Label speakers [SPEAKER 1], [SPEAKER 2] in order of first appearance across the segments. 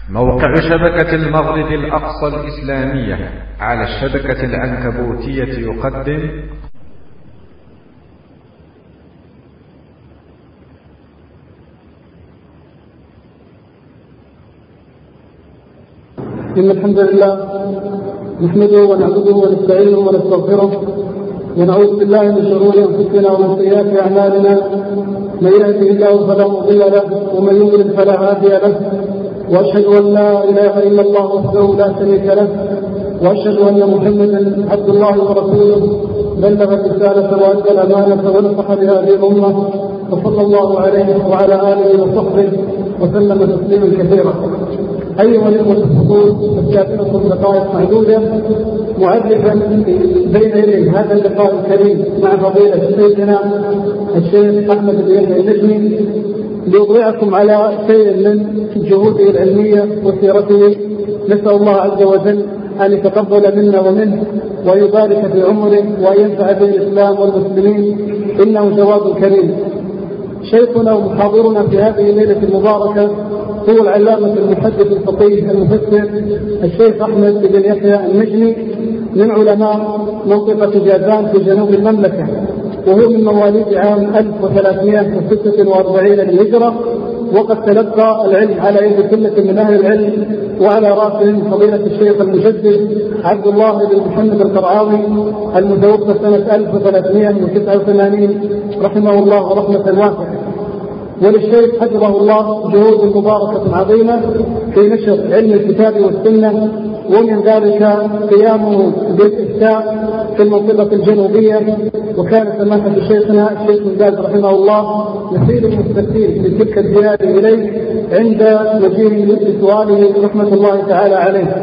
[SPEAKER 1] موقع شبكة المغرب الأقصى الإسلامية على الشبكة العنكبوتية يقدم
[SPEAKER 2] إن الحمد لله نحمده ونعبده ونستعينه ونستغفره ونعوذ بالله من شرور أنفسنا ومن سيئات أعمالنا. من يهده الله فلا مضل له ومن يضلل فلا هادي له، وأشهد أن لا إله إلا الله وحده لا شريك له، وأشهد أن محمدا عبد الله ورسوله بلغ الرسالة وأدى الأمانة ونصح بهذه الأمة، وصلى الله عليه وعلى آله وصحبه وسلم تسليما كثيرا. أيها الإخوة الحضور، استأذنكم دقائق معدودة معرفا بين يدي هذا اللقاء الكريم مع فضيلة سيدنا الشيخ أحمد بن يحيى النجمي ليضيعكم على شيء من جهوده العلمية وسيرته. نسأل الله عز وجل أن يتقبل منا ومنه ويبارك في عمره وأن ينفع به الإسلام والمسلمين، إنه جواد كريم. شيخنا ومحاضرنا في هذه الليلة المباركة هو العلامة المحدث الفقيه المفسر الشيخ أحمد بن يحيى النجمي من علماء منطقة جازان في جنوب المملكة، وهو من مواليد عام 1346 للهجرة، وقد تلقى العلم على يد كلة من أهل العلم، وعلى رأسهم فضيلة الشيخ المجدد عبد الله بن محمد القرعاوي المتوفى سنة 1389 رحمه الله رحمة واسعة. وللشيخ حفظه الله جهود مباركة عظيمة في نشر علم الكتاب والسنة، ومن ذلك قيامه بالإفتاء في المنطقة الجنوبية، وكان سماحة شيخنا الشيخ بن باز رحمه الله يسير المستفتين في تلك البلاد إليه عند مجيء بسؤاله رحمة الله تعالى عليه.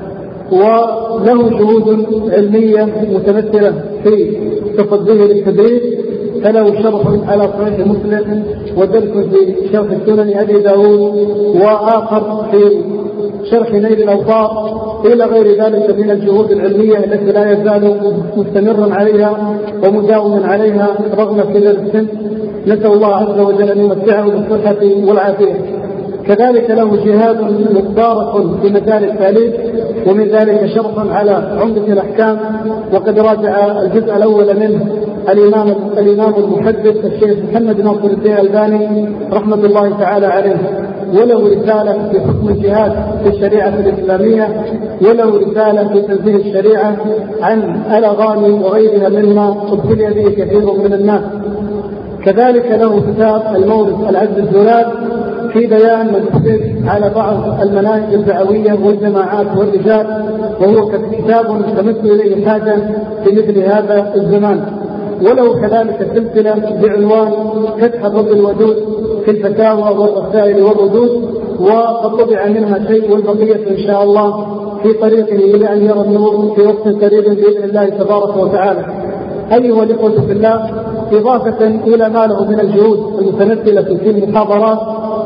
[SPEAKER 2] وله جهود علمية متمثلة في تصديه للتدريس، فله شرح على صحيح مسلم، ودرس في شرح السنن أبي داود، وآخر في شرح نيل الأوطار، إلى غير ذلك من الجهود العلمية التي لا يزال مستمرا عليها ومداوما عليها رغم كبر السن. نسأل الله عز وجل أن يمتعه بالصحة والعافية. كذلك له جهاد مبارك في مجال التأليف، ومن ذلك شرحا على عمدة الأحكام، وقد راجع الجزء الأول منه الإمام المحدث الشيخ محمد ناصر الدين الألباني رحمة الله تعالى عليه. وله رسالة في حكم الجهاد في الشريعة الإسلامية، وله رسالة في تنزيه الشريعة عن الأغاني وغيرها مما ابتلي به كثير من الناس. كذلك له كتاب المورد العز الزلال في بيان من على بعض المناهج الدعوية والجماعات والرجال، وهو كتاب تمس إليه الحاجة في مثل هذا الزمان. وله كذلك سلسلة بعنوان فتح الرب الودود في الفتاوى والرسائل والردود، وقد طبع منها شيء والبقية إن شاء الله في طريقه إلى أن يرى النور في وقت قريب بإذن الله تبارك وتعالى. أيها الإخوة في الله، إضافة إلى ما له من الجهود المتمثلة في المحاضرات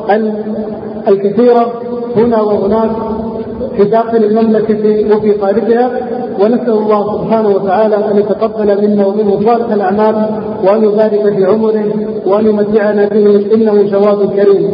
[SPEAKER 2] الكثيرة هنا وهناك في داخل المملكة وفي خارجها، ونسأل الله سبحانه وتعالى أن يتقبل منا ومنه صالح الأعمال، وأن يبارك في عمره، وأن يمتعنا به، إنه جواد كريم.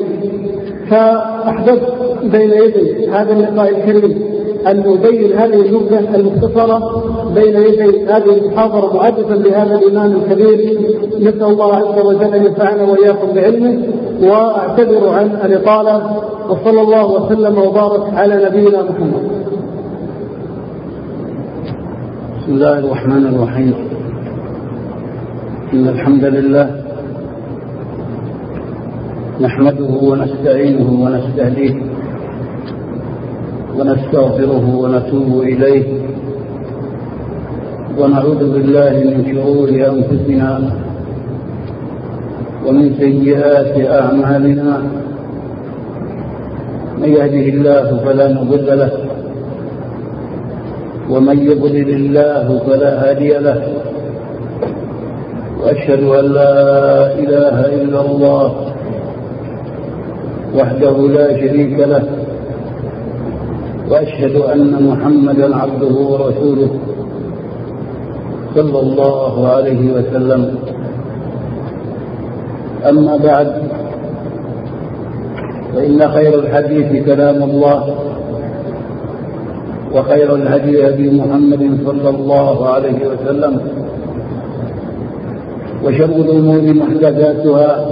[SPEAKER 2] فأحببت بين يدي هذا اللقاء الكريم أن نبين هذه النبذة المختصرة بين يدي هذه المحاضرة معرفا بهذا الإمام الكبير. نسأل الله عز وجل أن ينفعنا وإياكم بعلمه، وأعتذر عن الإطالة، وصلى الله وسلم وبارك على نبينا محمد.
[SPEAKER 3] بسم الله الرحمن الرحيم. إن الحمد لله نحمده ونستعينه ونستهديه ونستغفره ونتوب إليه، ونعوذ بالله من شرور أنفسنا ومن سيئات أعمالنا. من يهده الله فلا مضل له، ومن يضلل الله فلا هادي له، وأشهد أن لا إله إلا الله وحده لا شريك له، وأشهد أن محمدا عبده ورسوله صلى الله عليه وسلم. أما بعد، فإن خير الحديث كلام الله، وخير الهدي هدي محمد صلى الله عليه وسلم، وشر الأمور محدثاتها،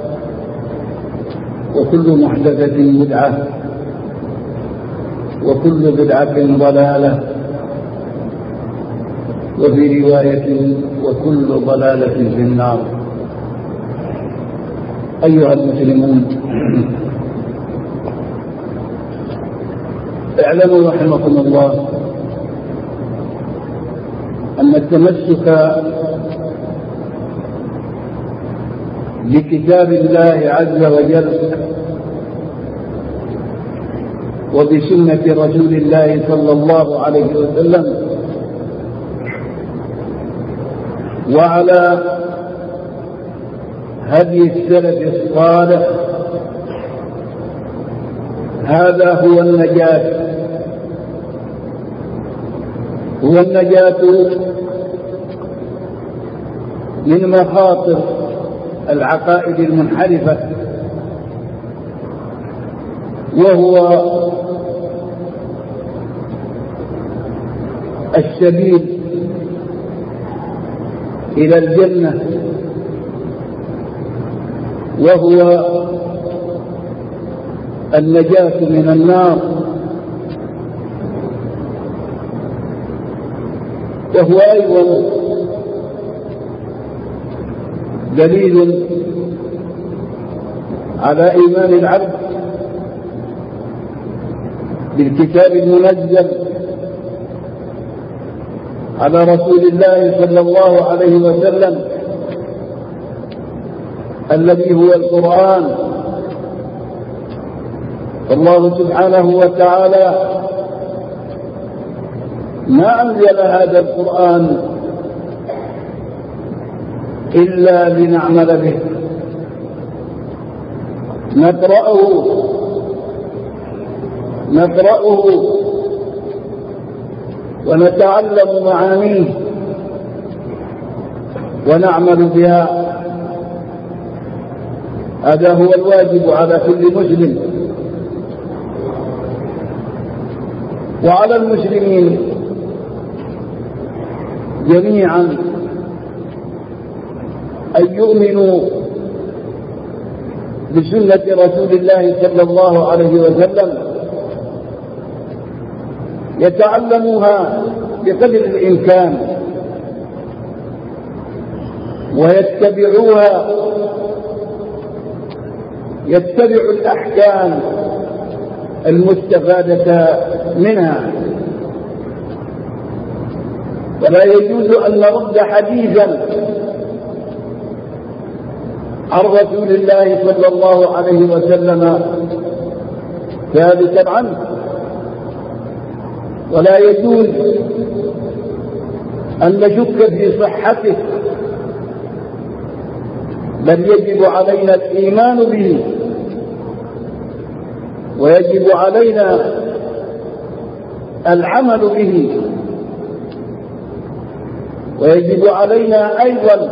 [SPEAKER 3] وكل محدثة بدعة، وكل بدعة ضلالة، وفي رواية وكل ضلالة في النار. أيها المسلمون، اعلموا رحمكم الله أن التمسك بكتاب الله عز وجل وبسنة رسول الله صلى الله عليه وسلم وعلى هدي السلف الصالح، هذا هو النجاة، هو النجاة من مخاطر العقائد المنحرفة، وهو السبيل إلى الجنة، وهو النجاة من النار، وهو أيضا دليل على إيمان العبد بالكتاب المنزل على رسول الله صلى الله عليه وسلم الذي هو القرآن. الله سبحانه وتعالى ما أنزل هذا القرآن إلا لنعمل به، نقرأه ونتعلم معانيه ونعمل بها. هذا هو الواجب على كل مسلم، وعلى المسلمين جميعا أن يؤمنوا بسنة رسول الله صلى الله عليه وسلم، يتعلموها بقدر الإمكان ويتبعوها، يتبعوا الأحكام المستفادة منها. ولا يجوز أن نرد حديثا عن رسول الله صلى الله عليه وسلم ثابتا عنه، ولا يجوز أن نشك في صحته، بل يجب علينا الإيمان به، ويجب علينا العمل به، ويجب علينا أيضا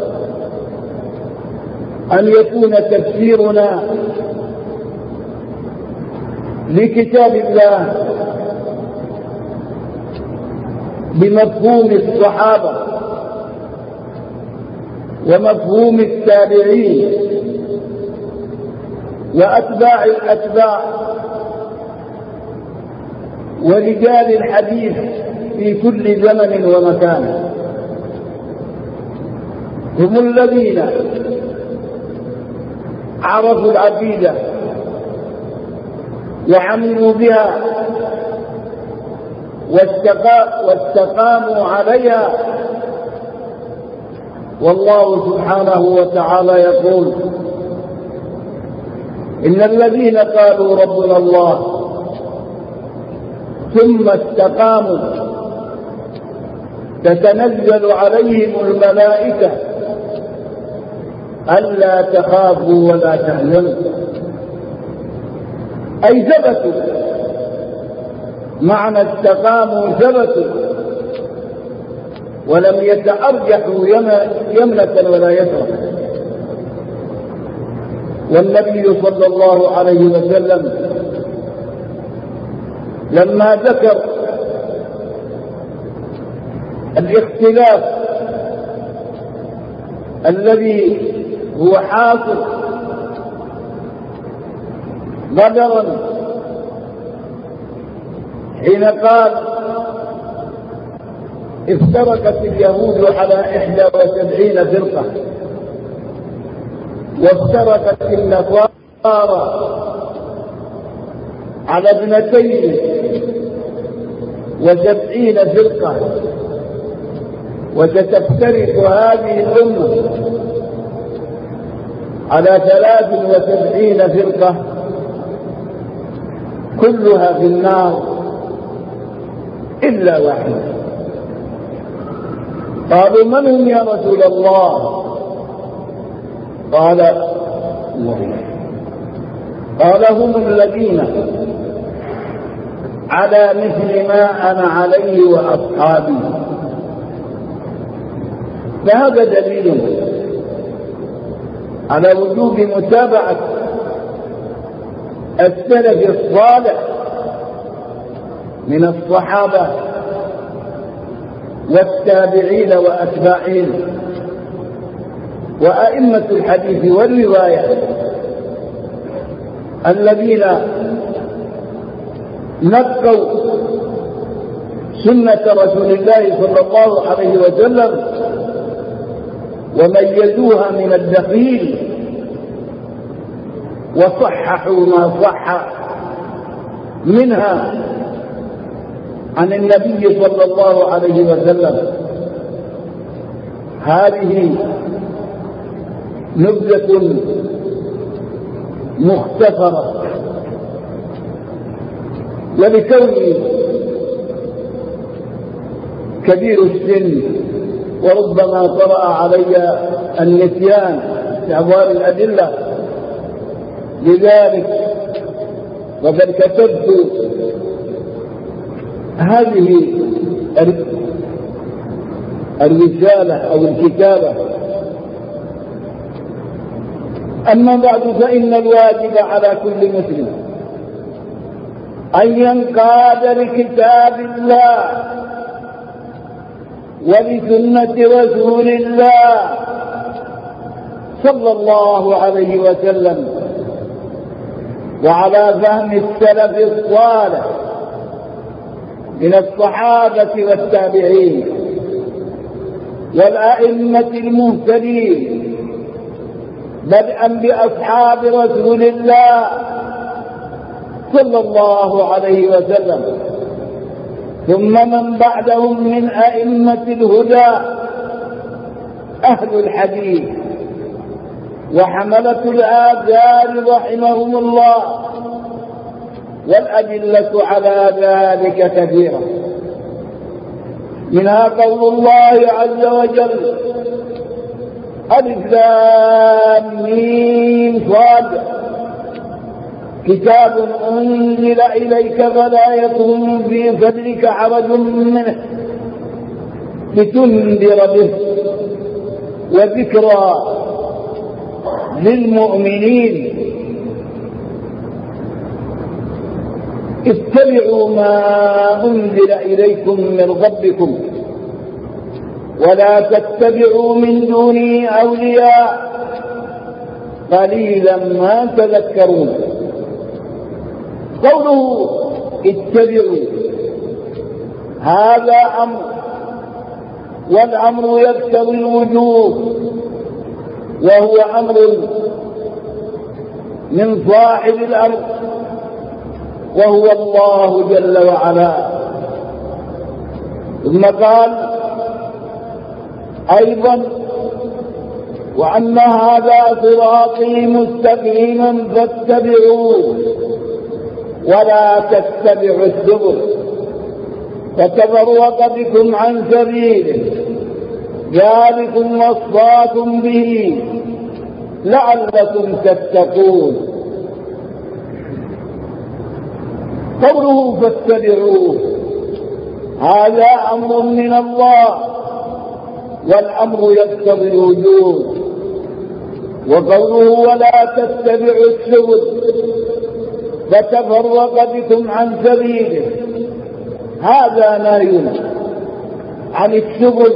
[SPEAKER 3] أن يكون تفسيرنا لكتاب الله بمفهوم الصحابة ومفهوم التابعين وأتباع الأتباع ورجال الحديث في كل زمن ومكان. هم الذين عرفوا العقيدة وعملوا بها واستقاموا عليها. والله سبحانه وتعالى يقول: إن الذين قالوا ربنا الله ثم استقاموا تتنزل عليهم الملائكة ألا تخافوا ولا تحزنوا، أي ثبتوا. معنى استقاموا ثبتوا ولم يتأرجحوا يمنة ولا يسرا. والنبي صلى الله عليه وسلم لما ذكر الاختلاف الذي هو حاصل غدرا حين قال افترقت اليهود على 71 فرقة وافترقت النصارى على 72 فرقة وستفترق هذه الأمة على 73 فرقة كلها في النار إلا واحدة. قالوا من هم يا رسول الله؟ قال هم الذين على مثل ما أنا عليه وأصحابي. فهذا دليل على وجوب متابعة السلف الصالح من الصحابة والتابعين وأتباعهم وأئمة الحديث والرواية الذين نقوا سنة رسول الله صلى الله عليه وسلم وميزوها من الدخيل وصححوا ما صح منها عن النبي صلى الله عليه وسلم. هذه نبذة مختصرة، ولكوني كبير السن وربما طرأ علي النسيان استعمال الأدلة، لذلك وقد كتبت هذه الرسالة أو الكتابة. أما بعد، فإن الواجب على كل مسلم أن ينقاد لكتاب الله ولسنة رسول الله صلى الله عليه وسلم وعلى فهم السلف الصالح من الصحابة والتابعين والأئمة المهتدين بدءا بأصحاب رسول الله صلى الله عليه وسلم ثم من بعدهم من أئمة الهدى أهل الحديث وحملة الآثار رحمهم الله، والأدلة على ذلك كثيرة، منها قول الله عز وجل: ألف لام ميم صاد كتاب أنزل إليك فلا يكن في صدرك حرج منه لتنذر به وذكرى للمؤمنين. اتبعوا ما أنزل إليكم من ربكم ولا تتبعوا من دونه أولياء قليلا ما تذكرون. قوله اتبعوا هذا أمر، والأمر يقتضي الوجوب، وهو أمر من صاحب الأمر وهو الله جل وعلا. ثم قال أيضا: وأن هذا صراطي مستقيما فاتبعوه ولا تتبعوا السبل فتفرق بكم عن سبيله ذلكم وصاكم به لعلكم تتقون. قوله فاتبعوه هذا أمر من الله، والأمر يقتضي الوجوب، وقوله ولا تتبعوا السبل فتفرق بكم عن سبيله، هذا نهي عن السبل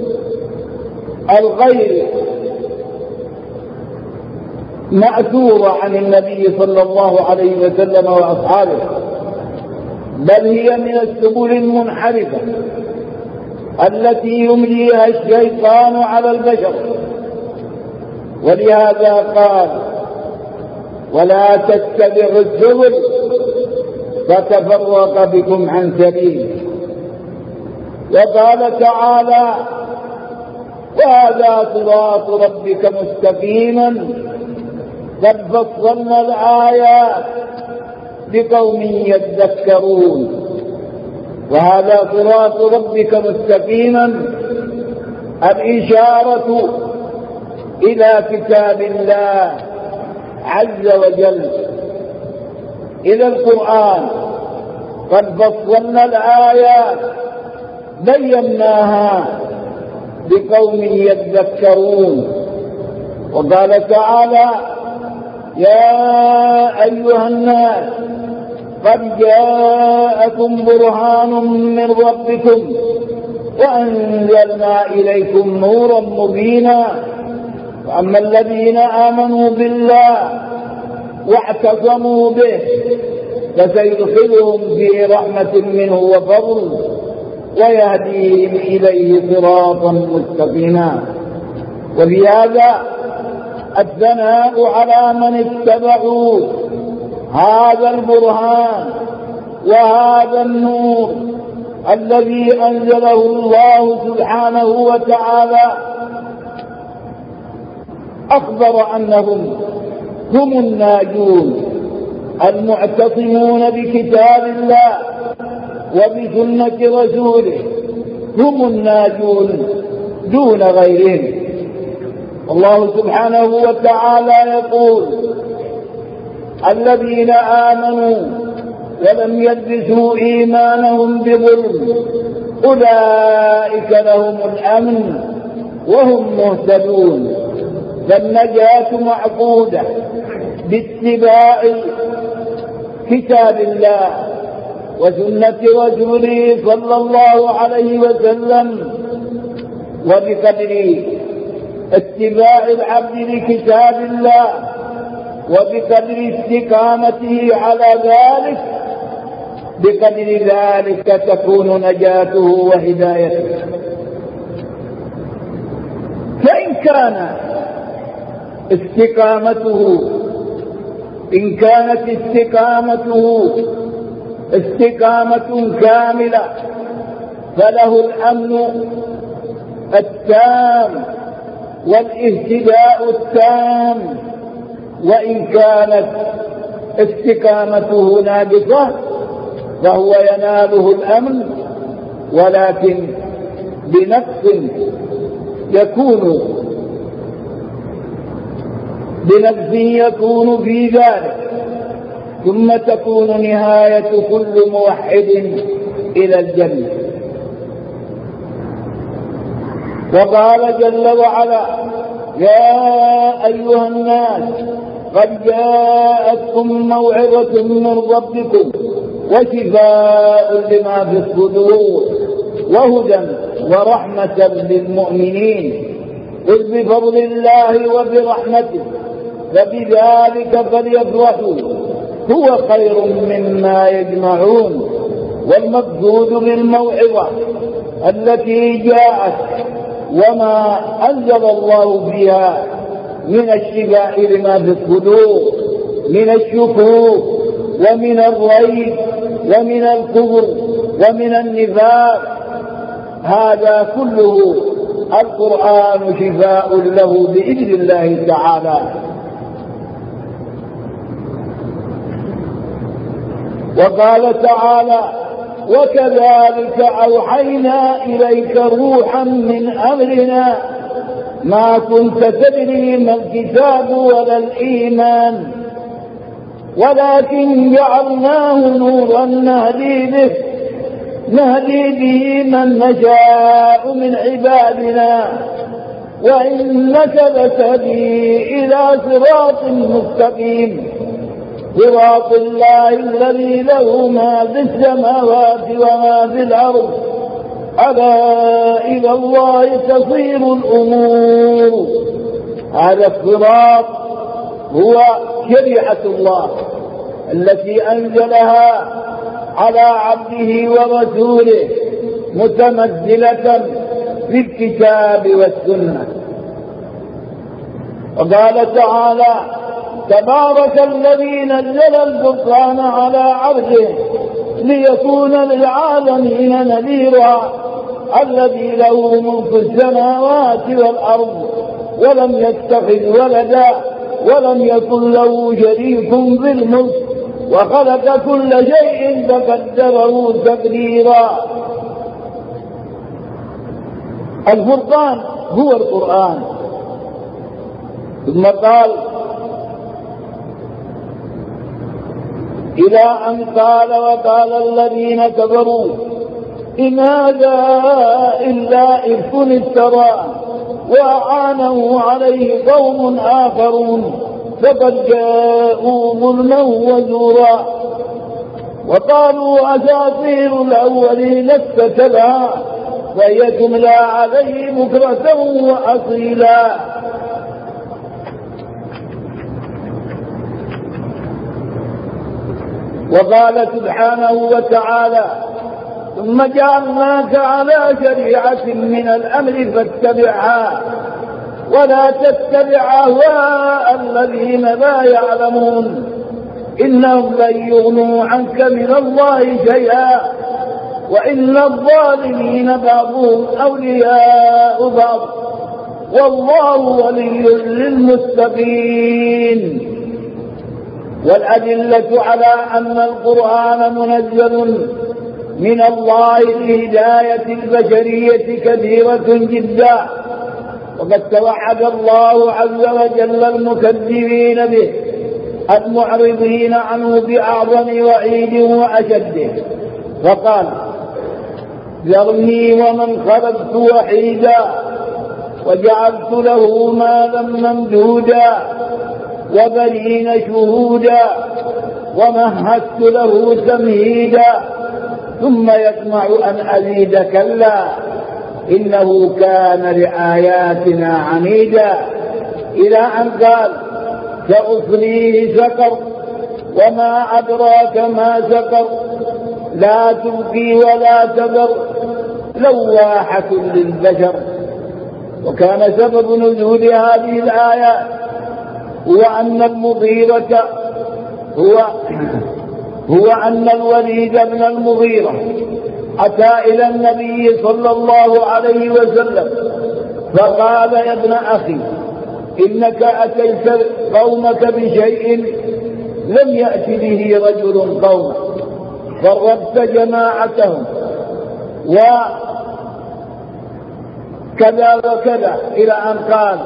[SPEAKER 3] الغير مأثورة عن النبي صلى الله عليه وسلم وأصحابه، بل هي من السبل المنحرفة التي يمليها الشيطان على البشر. ولهذا قال ولا تتبعوا السبل فتفرق بكم عن سبيله. وقال تعالى وهذا صراط ربك مستقيما قد فصلنا الآيات لقوم يذكرون. وهذا صراط ربك مستقيما الإشارة إلى كتاب الله عز وجل، إلى القرآن. قد فصلنا الآيات بيناها لقوم يذكرون. وقال تعالى يا أيها الناس قد جاءكم برهان من ربكم وأنزلنا إليكم نورا مبينا. فأما الذين آمنوا بالله واعتصموا به فسيدخلهم في رحمة منه وفضل ويهديهم إليه صراطا مستقيما. ولهذا الثناء على من اتبعوا هذا البرهان وهذا النور الذي أنزله الله سبحانه وتعالى، أخبر أنهم هم الناجون المعتصمون بكتاب الله وبسنة رسوله، هم الناجون دون غيرهم. الله سبحانه وتعالى يقول الذين آمنوا ولم يلبسوا إيمانهم بظلم أولئك لهم الأمن وهم مهتدون. فالنجاة معقودة باتباع كتاب الله وسنة رسوله صلى الله عليه وسلم. وبقدر اتباع العبد لكتاب الله وبقدر استقامته على ذلك بقدر ذلك تكون نجاته وهدايته. فإن كانت استقامته استقامة كاملة فله الأمن التام والاهتداء التام. وإن كانت استقامته ناقصة فهو يناله الأمن ولكن بنقص يكون في ذلك، ثم تكون نهاية كل موحد إلى الجنة. وقال جل وعلا يا أيها الناس قد جاءتكم موعظة من ربكم وشفاء لما في الصدور وهدى ورحمة للمؤمنين. قل بفضل الله وبرحمته فبذلك فليفرحوا هو خير مما يجمعون. والمقصود بالموعظة التي جاءت وما أنزل الله فيها من الشفاء لما في الصدور من الشكوك ومن الريب ومن الكفر ومن النفاق، هذا كله القرآن شفاء له بإذن الله تعالى. وقال تعالى وكذلك أوحينا إليك روحا من أمرنا ما كنت تدري ما الكتاب ولا الإيمان ولكن جعلناه نورا نهدي به من نشاء من عبادنا وإنك لتهدي إلى صراط مستقيم صراط الله الذي له ما في السماوات وما في الأرض ألا إلى الله تصير الأمور. هذا الصراط هو شريعة الله التي أنزلها على عبده ورسوله متمثلة في الكتاب والسنة. وقال تعالى تبارك الذي نزل الفرقان على عبده ليكون للعالمين نذيرا الذي له ملك السماوات والأرض ولم يتخذ ولدا ولم يكن له شريك في الملك وخلق كل شيء فقدره تقديرا. الفرقان هو القرآن. ثم قال إلى أن قال وقال الذين كفروا إن هذا إلا إفك افترى وأعانه عليه قوم آخرون فقد جاءوا ظلما وزورا وقالوا أساطير الأولين اكتتبها فهي تملى عليه بكرة وأصيلا. وقال سبحانه وتعالى ثم جعلناك على شريعة من الأمر فاتبعها ولا تتبع أهواء الذين لا يعلمون إنهم لن يغنوا عنك من الله شيئا وإن الظالمين بعضهم أولياء بعض والله ولي للمتقين. والأدلة على أن القرآن منزل من الله لهداية البشرية كثيرة جدا وقد توعد الله عز وجل المكذبين به المعرضين عنه بأعظم وعيد وأشده فقال ذرني ومن خلقت وحيدا وجعلت له مالا ممدودا وبنين شهودا ومهدت له تمهيدا ثم يطمع أن أزيد كلا إنه كان لآياتنا عنيدا إلى أن قال سأصليه سقر وما أدراك ما سقر لا تبقي ولا تذر لواحة للبشر. وكان سبب نزول هذه الآيات هو أن المغيرة هو أن الوليد بن المغيرة أتى إلى النبي صلى الله عليه وسلم فقال يا ابن أخي إنك أتيت قومك بشيء لم يأت به رجل قومك فربت جماعتهم وكذا وكذا إلى أن قال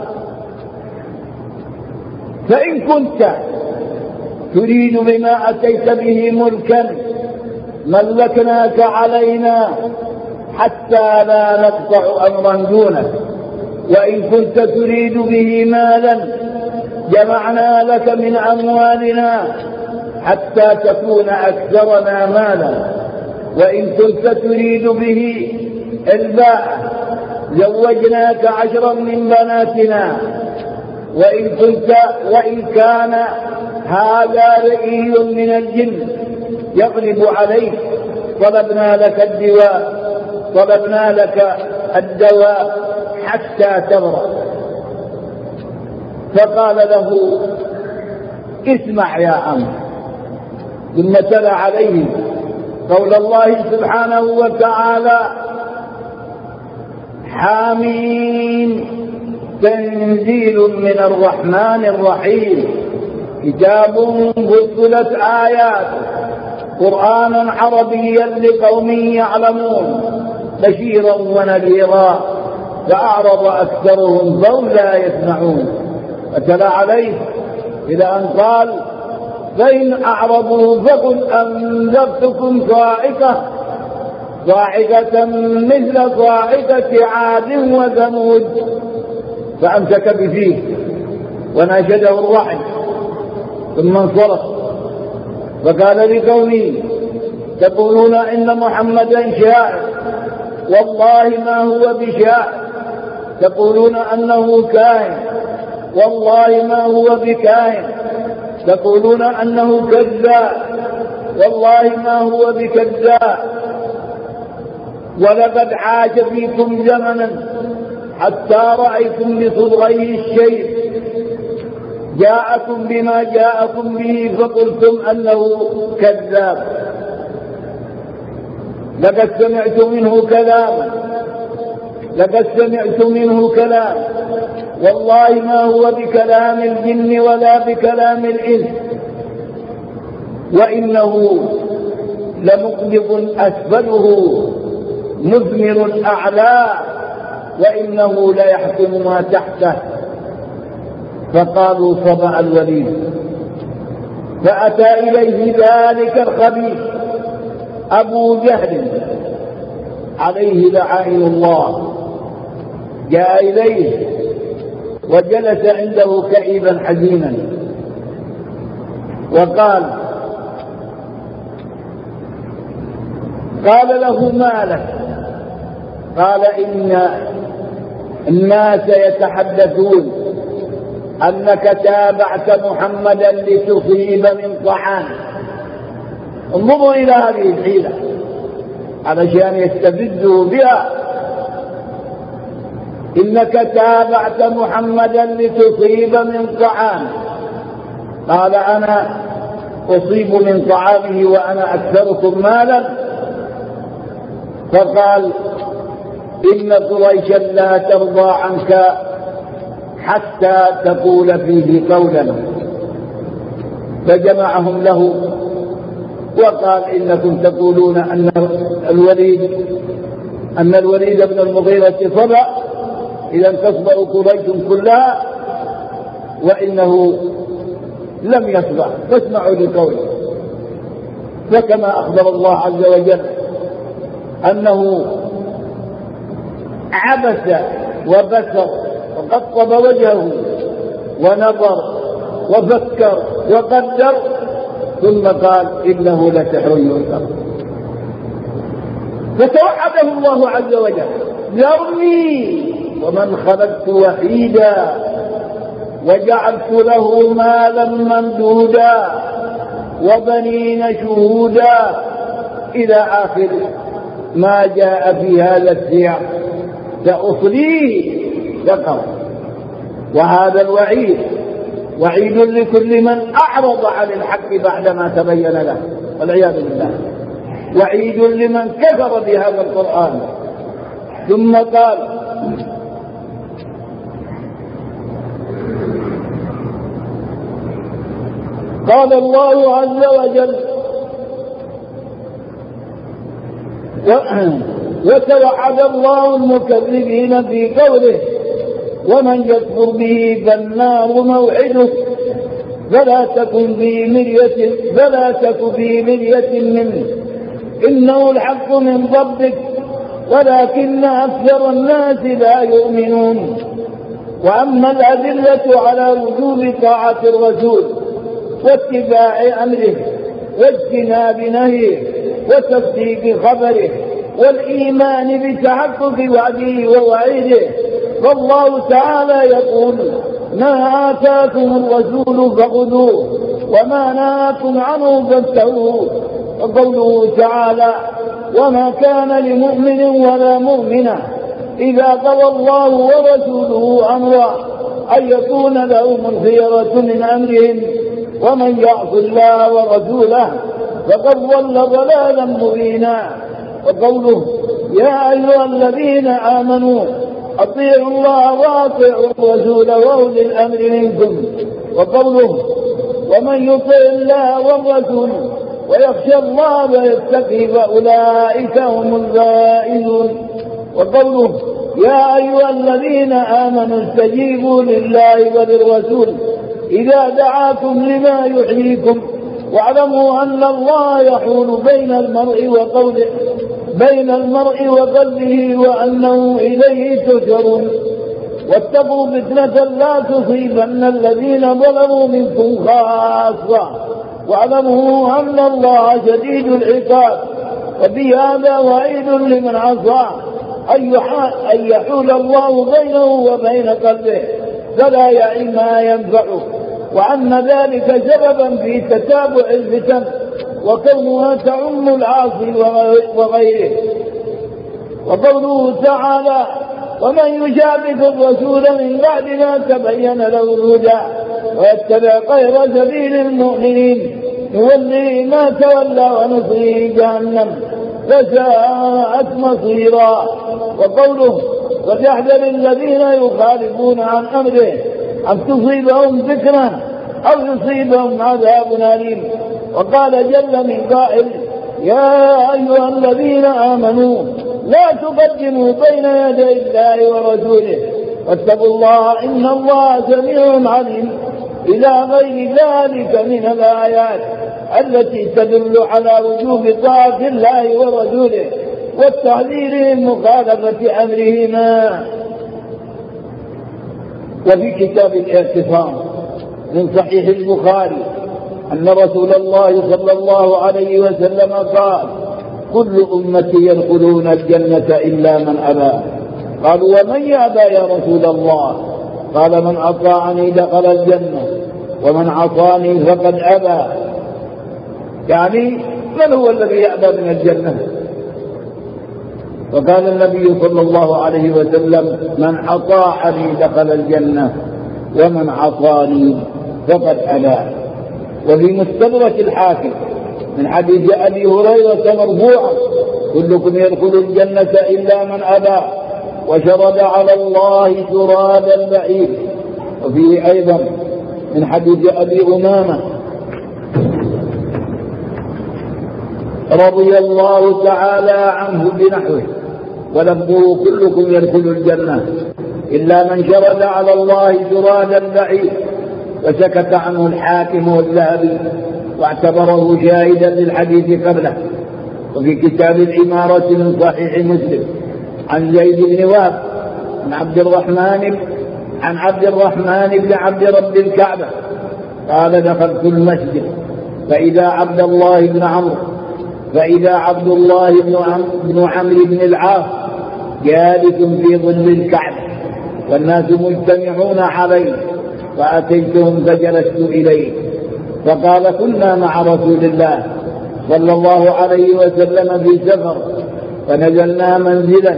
[SPEAKER 3] فإن كنت تريد بما أتيت به ملكا ملكناك علينا حتى لا نقطع أمرا دونك وإن كنت تريد به مالا جمعنا لك من أموالنا حتى تكون أكثرنا مالا وإن كنت تريد به الباء زوجناك 10 من بناتنا وإن كان هذا رئي من الجن يغلب عليك طلبنا لك الدواء حتى تبرأ. فقال له اسمع يا عم. ثم تلا عليه قول الله سبحانه وتعالى حامين تنزيل من الرحمن الرحيم كتاب فصلت آيات قرآنا عربيا لقوم يعلمون بشيرا ونذيرا فأعرض أكثرهم فهم لا يسمعون. فتلا عليه إلى أن قال فإن أعرضوا فقل أنذرتكم صاعقة مثل صاعقة عاد وثمود فأمسك بفيه وناشده الرعد، ثم انصرف فقال لقومه: تقولون إن محمدا شاعر، والله ما هو بشاعر. تقولون أنه كاهن، والله ما هو بكاهن. تقولون أنه كذاب، والله ما هو بكذاب. ولقد عاش فيكم زمنا حتى رأيتم بصدغيه الشيء، جاءكم بما جاءكم به فقلتم أنه كذاب. لقد سمعت منه كلاما، لقد سمعت منه كلام، والله ما هو بكلام الجن ولا بكلام الإنس، وإنه لمقلب أسفله مثمر أعلاه، وإنه ليحكم ما تحته. فقالوا: صبأ الوليد. فأتى إليه ذلك الخبيث أبو جهل عليه لعائن الله، جاء إليه وجلس عنده كئيبا حزينا وقال له: ما لك؟ قال: إن الناس يتحدثون أنك تابعت محمدا لتصيب من طعامه. انظروا إلى هذه الحيلة علشان يستفزوا بها. إنك تابعت محمدا لتصيب من طعامه. قال: أنا أصيب من طعامه وأنا أكثركم مالا. فقال: إن قريشا لا ترضى عنك حتى تقول فيه قولا. فجمعهم له وقال: إنكم تقولون أن الوليد بن المغيرة صبأ، إذا تصبأ قريش كلها، وإنه لم يصبأ، فاسمعوا لقوله. فكما أخبر الله عز وجل أنه عبس وبسر وقطب وجهه ونظر وفكر وقدر، ثم قال: إنه لسحر يؤثر. فتوعده الله عز وجل: ذرني ومن خلقت وحيدا وجعلت له مالا ممدودا وبنين شهودا، إلى آخر ما جاء في هذا السياق. سأصليه سقر. وهذا الوعيد وعيد لكل من أعرض عن الحق بعدما تبين له، والعياذ بالله. وعيد لمن كفر بهذا القرآن. ثم قال الله عز وجل: وتوعد الله المكذبين في قوله: ومن يكفر به فالنار موعده فلا تك في مرية منه إنه الحق من ربك ولكن أكثر الناس لا يؤمنون. وأما الأدلة على وجوب طاعة الرسول واتباع أمره واجتناب نهيه وتصديق خبره والإيمان بتحقق وعده ووعيده، فالله تعالى يقول: ما آتاكم الرسول فخذوه وما نهاكم عنه فانتهوا. وقوله تعالى: وما كان لمؤمن ولا مؤمنة إذا قضى الله ورسوله أمرا أن يكون لهم الخيرة من أمرهم ومن يعص الله ورسوله فقد ضل ضلالا مبينا. وقوله: يا أيها الذين آمنوا أطيعوا الله وأطيعوا الرسول وأولي الأمر منكم. وقوله: ومن يطع الله والرسول ويخشى الله ويتقي فأولئك هم الفائزون. وقوله: يا أيها الذين آمنوا استجيبوا لله وللرسول إذا دعاكم لما يحييكم واعلموا أن الله يحول بين المرء وقلبه وأنه إليه تحشرون. واتقوا فتنة لا تصيبن الذين ظلموا منكم خاصة واعلموا أن الله شديد العقاب. وفي هذا وعيد لمن عصى أن يحول الله بينه وبين قلبه فلا يعي ما ينفعه، وأن ذلك سببا في تتابع الفتن وكونها تعم العاصي وغيره. وقوله تعالى: ومن يشاقق الرسول من بعد ما تبين له الهدى ويتبع غير سبيل المؤمنين نوليه ما تولى ونصليه جهنم فساءت مصيرا. وقوله: فليحذر الذين يخالفون عن أمره أن تصيبهم فتنة أو يصيبهم عذاب أليم. وقال جل من قائل: يا أيها الذين آمنوا لا تقدموا بين يدي الله ورسوله واتقوا الله إن الله سميع عليم، إلى غير ذلك من الآيات التي تدل على وجوب طاعة الله ورسوله والتحذير من مخالفة أمرهما. وفي كتاب الاعتصام من صحيح البخاري أن رسول الله صلى الله عليه وسلم قال: كل أمتي يدخلون الجنة إلا من أبى. قالوا: ومن يأبى يا رسول الله؟ قال: من أطاعني دخل الجنة ومن عصاني فقد أبى. يعني من هو الذي يأبى من الجنة؟ وقال النبي صلى الله عليه وسلم: من أطاعني دخل الجنة ومن عصاني فقد أبى. وفي مستدرك الحاكم من حديث أبي هريرة مرفوعا: كلكم يدخل الجنة إلا من أبى، وشرد على الله شراد البعير. وفيه أيضا من حديث أبي أمامة رضي الله تعالى عنه بنحوه، ولفظه: كلكم يدخل الجنة إلا من شرد على الله شراد البعير. وسكت عنه الحاكم والذهبي واعتبره شاهدا للحديث قبله. وفي كتاب الإمارة من صحيح مسلم عن زيد بن وهب عن عبد الرحمن بن عبد رب الكعبة قال: دخلت المسجد فإذا عبد الله بن عمرو بن العاص جالس في ظل الكعبة والناس مجتمعون عليه، فأتيتهم فجلست إليه فقال: كنا مع رسول الله صلى الله عليه وسلم في سفر فنزلنا منزلا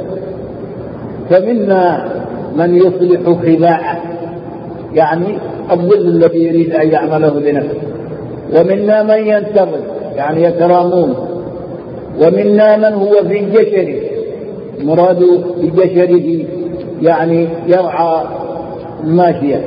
[SPEAKER 3] فمنا من يصلح خباءه، يعني الظل الذي يريد أن يعمله لنفسه، ومنا من ينتظر يعني يترامون، ومنا من هو في جشره، مراد بجشره يعني يرعى الماشية،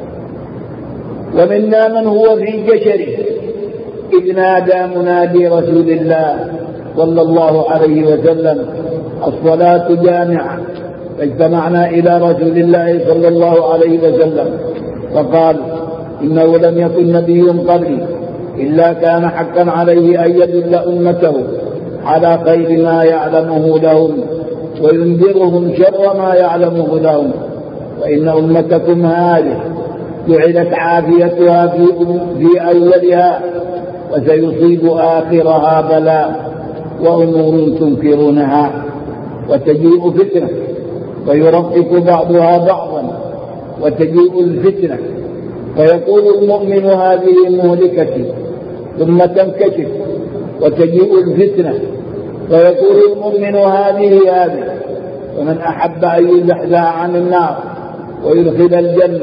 [SPEAKER 3] ومنا من هو في جشره إذ نادى منادي رسول الله صلى الله عليه وسلم: الصلاة جامعة. فاجتمعنا إلى رسول الله صلى الله عليه وسلم فقال: إنه لم يكن نبي قبلي إلا كان حقا عليه أن يدل أمته على خير ما يعلمه لهم وينذرهم شر ما يعلمه لهم، وإن أمتكم هذه جعلت عافيتها في أولها وسيصيب آخرها بلاء وأمور تنكرونها، وتجيء فتنة ويرقق بعضها بعضا، وتجيء الفتنة فيقول المؤمن: هذه مهلكتي، ثم تنكشف، وتجيء الفتنة فيقول المؤمن: هذه، ومن أحب أن يزحزح عن النار ويدخل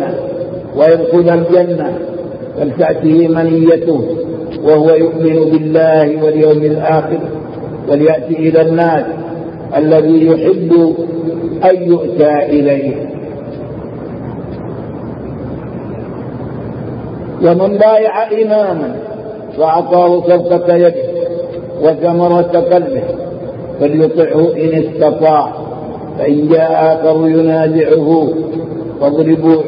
[SPEAKER 3] الجنة فلتأته منيته وهو يؤمن بالله واليوم الآخر وليأتي إلى الناس الذي يحب أن يؤتى إليه. ومن بايع إماما فأعطاه صفقة يده وثمرة قلبه فليطعه إن استطاع، فإن جاء آخر ينازعه فاضربوا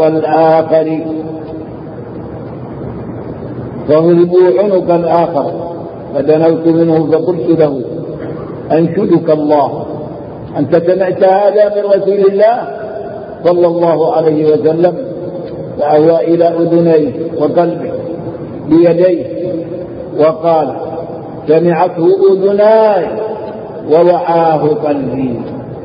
[SPEAKER 3] عنق الآخر. فدنوت منه فقلت له: أنشدك الله، أنت سمعت هذا من رسول الله؟ صلى الله عليه وسلم فأوى إلى أذنيه وقلبه بيديه وقال: سمعته أذناي ووعاه قلبي،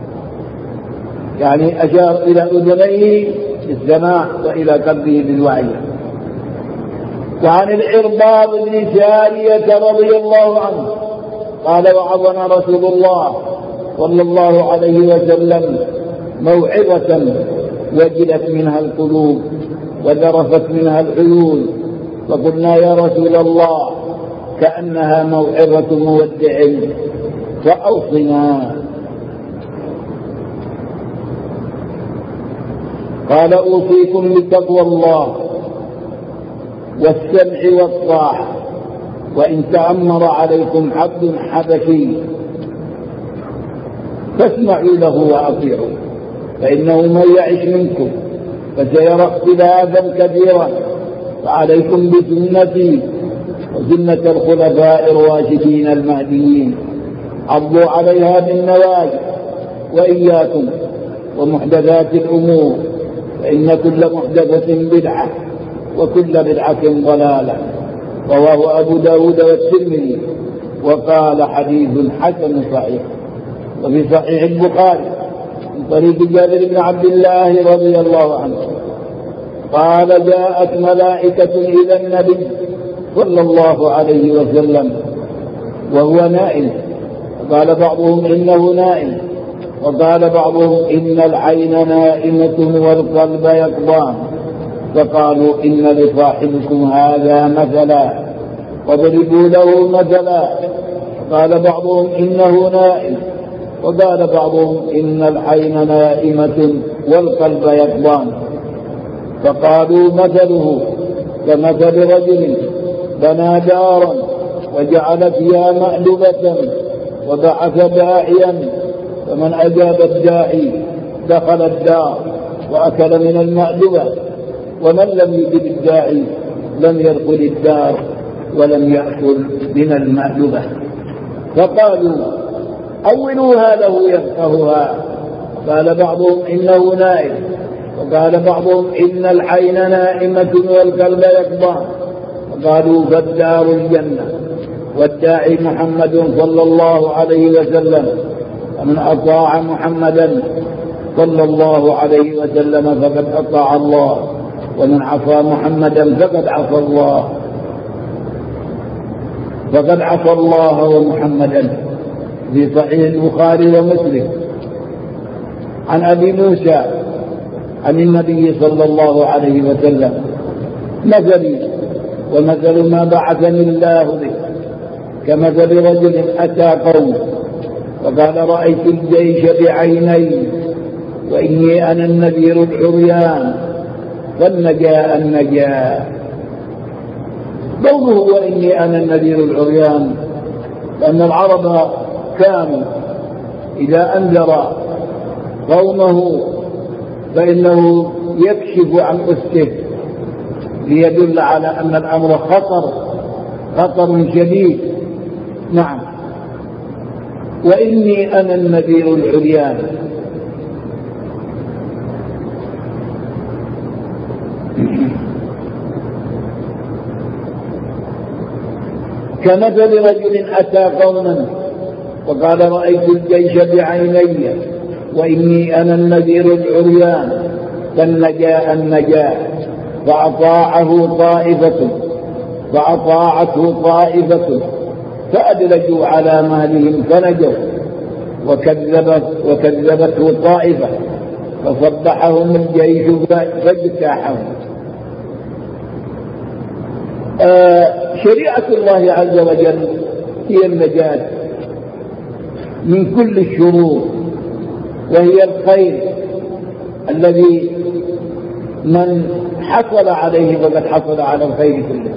[SPEAKER 3] يعني أشار إلى أذنيه بالسماع وإلى قلبه بالوعي. وعن العرباض بن سارية رضي الله عنه قال: وعظنا رسول الله صلى الله عليه وسلم موعظة وجلت منها القلوب وذرفت منها العيون، فقلنا: يا رسول الله كأنها موعظة مودع فأوصنا. قال: أوصيكم بتقوى الله والسمع والطاعة، وإن تأمر عليكم عبد حبشي فاسمعوا له وأطيعوا، فإنه من يعش منكم فسيرى اختلافا كثيرا، فعليكم بسنتي وسنة الخلفاء الراشدين المهديين، عضوا عليها بالنواجذ، وإياكم ومحدثات الأمور، فإن كل محدثة بدعة وكل بدعة ضلالة. رواه أبو داود والترمذي وقال: حديث حسن صحيح. وفي صحيح البخاري من طريق جابر بن عبد الله رضي الله عنه قال: جاءت ملائكة إلى النبي صلى الله عليه وسلم وهو نائم، قال بعضهم إنه نائم، وقال بعضهم إن العين نائمة والقلب يقظان، فقالوا: إن لصاحبكم هذا مثلا واضربوا له مثلا. قال بعضهم إنه نائم، وقال بعضهم إن العين نائمة والقلب يقظان، فقالوا: مثله كمثل رجل بنى دارا وجعل فيها مألبة وبعث داعيا، فمن أجاب الداعي دخل الدار وأكل من المألبة، ومن لم يجب الداعي لم يدخل الدار ولم يأكل من المألبة. فقالوا: أولوها له يفقهها. قال بعضهم إنه نائم، وقال بعضهم إن العين نائمة والقلب يقظان، وقالوا: فالدار الجنة والداعي محمد صلى الله عليه وسلم، ومن أطاع محمدا صلى الله عليه وسلم فقد أطاع الله، ومن عصى محمدا فقد عصى الله ومحمدا. في صحيح البخاري ومسلم عن أبي موسى عن النبي صلى الله عليه وسلم: مثلي ومثل ما بعثني الله به كمثل رجل أتى قومه وقال: رأيت الجيش بعيني وإني أنا النذير العريان فالنجاء النجاة. قوله وإني أنا النذير العريان لأن العرب كانوا إذا أنذر قومه فإنه يكشف عن أسته ليدل على أن الأمر خطر شديد. نعم. وإني أنا النذير العريان، كمثل رجل أتى قوما وقال: رأيت الجيش بعيني وإني أنا النذير العريان فالنجاء النجاة، فأطاعته طائفة فأدلجوا على مهلهم فنجوا، وكذبته طائفة فصبحهم الجيش فاجتاحهم. شريعة الله عز وجل هي النجاة من كل الشرور، وهي الخير الذي من حصل عليه فقد حصل على الخير كله.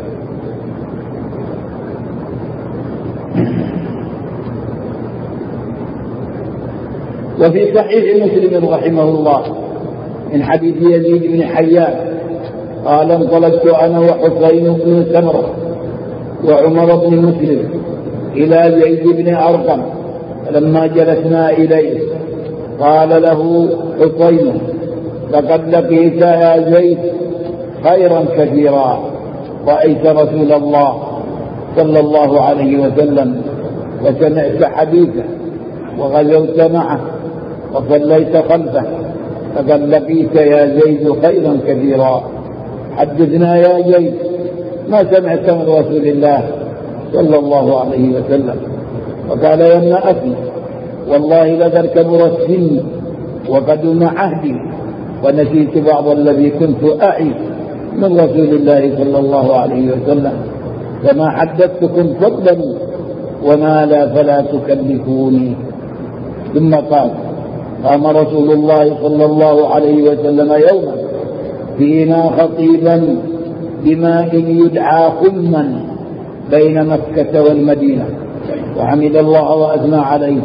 [SPEAKER 3] وفي صحيح مسلم رحمه الله من حديث يزيد بن حيان قال: انطلقت أنا وحسين بن سمرة وعمر بن مسلم إلى زيد بن أرقم، فلما جلسنا إليه قال له حسين: لقد لقيت يا زيد خيرا كثيرا، رأيت رسول الله صلى الله عليه وسلم وسمعت حديثه وغزوت معه وصليت خلفه، لقد لقيت يا زيد خيرا كثيرا. حدثنا يا زيد ما سمعت من رسول الله صلى الله عليه وسلم. وقال يا ابن أخي والله لقد كبر السن وقدم عهدي ونسيت بعض الذي كنت أعي من رسول الله صلى الله عليه وسلم، فما حدثتكم فضلا وما لا فلا تكلفوني. ثم قام رسول الله صلى الله عليه وسلم يوما فينا خطيبا بماء يدعى خما بين مكة والمدينة، وحمد الله وأثنى عليه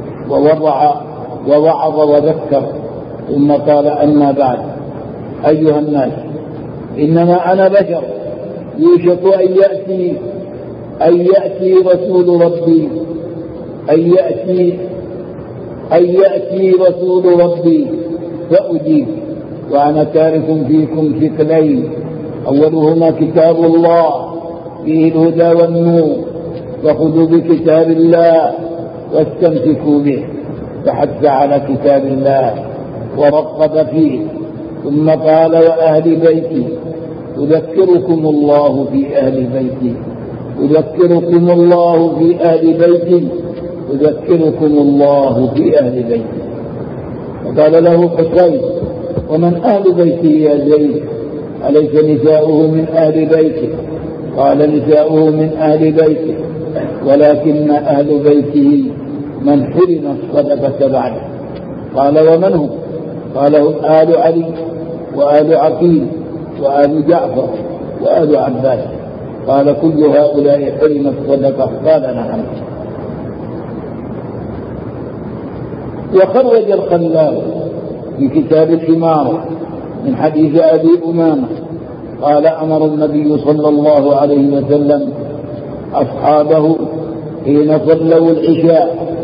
[SPEAKER 3] ووعظ وذكر، ثم قال أما بعد أيها الناس إنما أنا بشر يوشك أن يأتي رسول ربي أن يأتي رسول ربي فأجيب، وأنا تارك فيكم ثقلين أولهما كتاب الله فيه الهدى والنور، فخذوا بكتاب الله واستمسكوا به، فحث على كتاب الله ورغب فيه. ثم قال وأهل بيتي أذكركم الله في أهل بيتي، أذكركم الله في أهل بيتي، أذكركم الله في أهل بيتي. وقال له حسين ومن أهل بيتي يا زيد؟ أليس نساؤه من أهل بيته؟ قال نساؤه من أهل بيته، ولكن أهل بيته من حرم الصدقة بعده. قال ومن هم؟ قال هم آل علي وآل عقيل وآل جعفر وآل عباس. قال كل هؤلاء حرم الصدقة؟ قال نعم. وخرج الخلال في كتاب الإمارة من حديث أبي أمامة قال أمر النبي صلى الله عليه وسلم أصحابه حين صلوا العشاء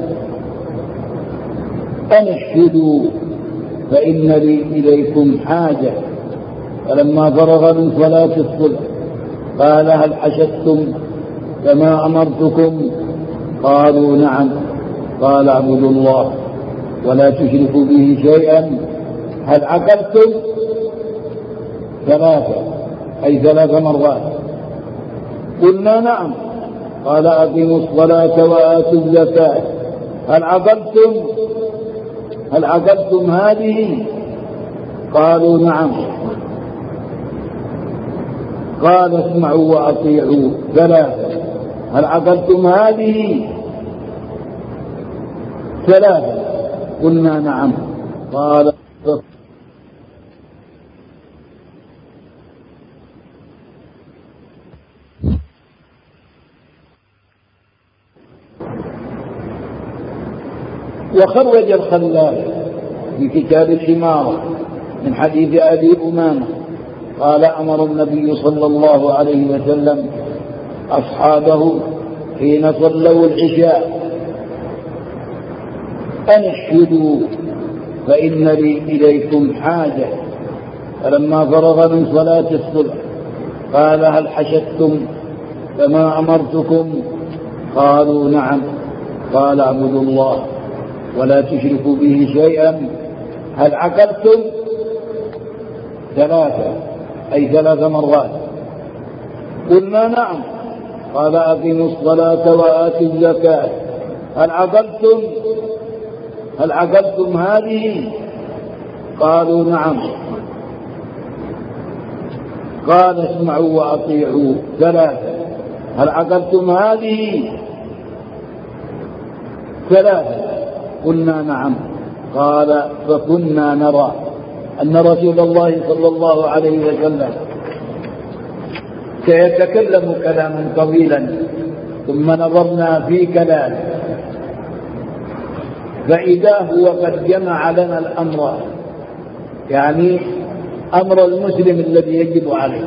[SPEAKER 3] أن اشهدوا فإن لي إليكم حاجة. فلما فرغ من صلاة الصبح قال هل حشدتم كما أمرتكم؟ قالوا نعم. قال اعبدوا الله ولا تشركوا به شيئا. هل عقلتم؟ ثلاث مرات. قلنا نعم. قال أقيموا الصلاة وآتوا الزكاة. هل عقلتم هذه؟ قالوا نعم. قال اسمعوا وأطيعوا. ثلاثة. هل عقلتم هذه؟ ثلاثة. قلنا نعم. قال وخرج الخلال في كتاب الإمارة من حديث أبي أمامة قال أمر النبي صلى الله عليه وسلم أصحابه حين صلوا العشاء أن اشهدوا فإن لي إليكم حاجة. فلما فرغ من صلاة الصبح قال هل حشدتم كما أمرتكم؟ قالوا نعم. قال اعبدوا الله ولا تشركوا به شيئا. هل عقلتم؟ ثلاث مرات. قلنا نعم. قال أقيموا الصلاة وآتوا الزكاة. هل عقلتم هذه؟ قالوا نعم. قال اسمعوا وأطيعوا. ثلاثة. هل عقلتم هذه؟ ثلاثة. قلنا نعم. قال فكنا نرى أن رسول الله صلى الله عليه وسلم سيتكلم كلاما طويلا، ثم نظرنا في كلامه فإذا هو قد جمع لنا الأمر، يعني أمر المسلم الذي يجب عليه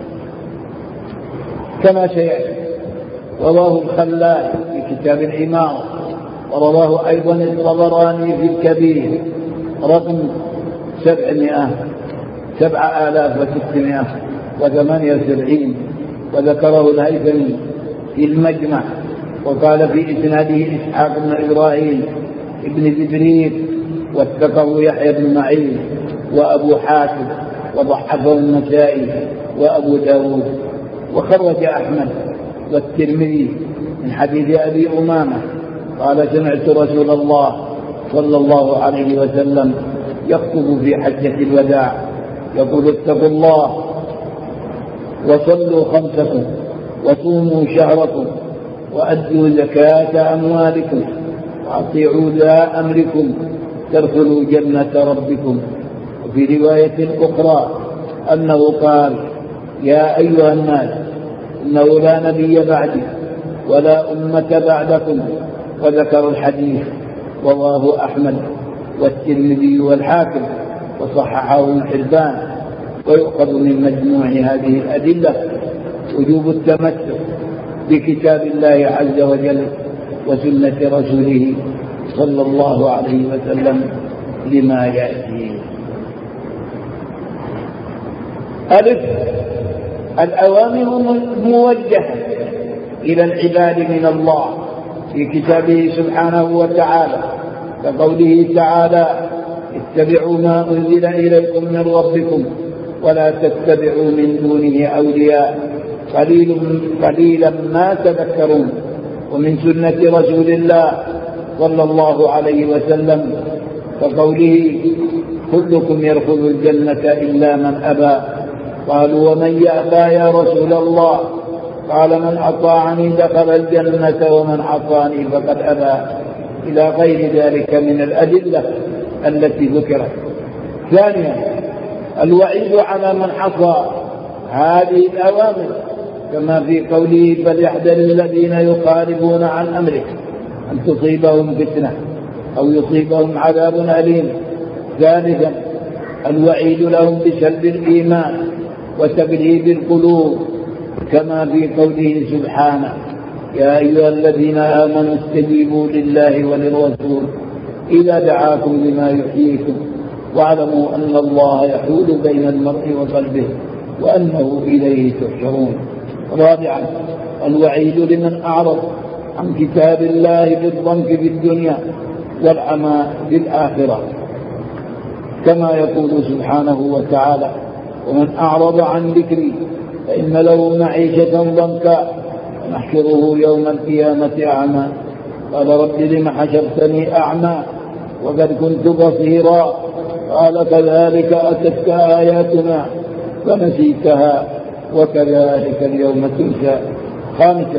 [SPEAKER 3] كما سيأتي. رواه الخلال في كتاب الإمارة، ورواه أيضا الطبراني في الكبير رقم 7,678 وذكره الهيثمي في المجمع. وقال في إسناده إسحاق بن إبراهيم ابن جبريل واتفقه يحيى بن معين وأبو حاتم وضحفه النسائي وأبو داود. وخرج أحمد والترمذي من حديث أبي أمامة قال سمعت رسول الله صلى الله عليه وسلم يخطب في حجة الوداع يقول اتقوا الله وصلوا خمسكم وصوموا شهركم وأدوا زكاة أموالكم وأطيعوا ذا أمركم تدخلوا جنة ربكم. وفي رواية أخرى أنه قال يا أيها الناس إنه لا نبي بعدي ولا أمة بعدكم. وذكر الحديث رواه أحمد والترمذي والحاكم وصححه ابن حبان. ويؤخذ من مجموع هذه الأدلة وجوب التمسك بكتاب الله عز وجل وسنة رسوله صلى الله عليه وسلم لما يأتي. ألف الأوامر الموجهة إلى العباد من الله في كتابه سبحانه وتعالى كقوله تعالى اتبعوا ما أنزل إليكم من ربكم ولا تتبعوا من دونه أولياء قليلا ما تذكرون. ومن سنة رسول الله صلى الله عليه وسلم كقوله كلكم يدخل الجنة إلا من أبى. قالوا ومن يأبى يا رسول الله؟ قال من أطاعني دخل الجنة ومن عصاني فقد أبى، إلى غير ذلك من الأدلة التي ذكرت. ثانيا الوعيد على من عصى هذه الأوامر كما في قوله فليحذر الذين يخالفون عن أمره أن تصيبهم فتنة أو يصيبهم عذاب أليم. ثالثا الوعيد لهم بسلب الإيمان وتبليد القلوب كما في قوله سبحانه يا أيها الذين آمنوا استجيبوا لله وللرسول إذا دعاكم لما يحييكم واعلموا أن الله يحول بين المرء وقلبه وأنه إليه تحشرون. رابعا الوعيد لمن أعرض عن كتاب الله بالضنك في الدنيا والعمى بالآخرة كما يقول سبحانه وتعالى ومن أعرض عن ذكري فإن له معيشة ضنكا ونحشره يوم القيامة أعمى قال رب لم حشرتني أعمى وقد كنت بصيرا قال كذلك أتتك آياتنا فنسيتها وكذلك اليوم تنسى. خامسا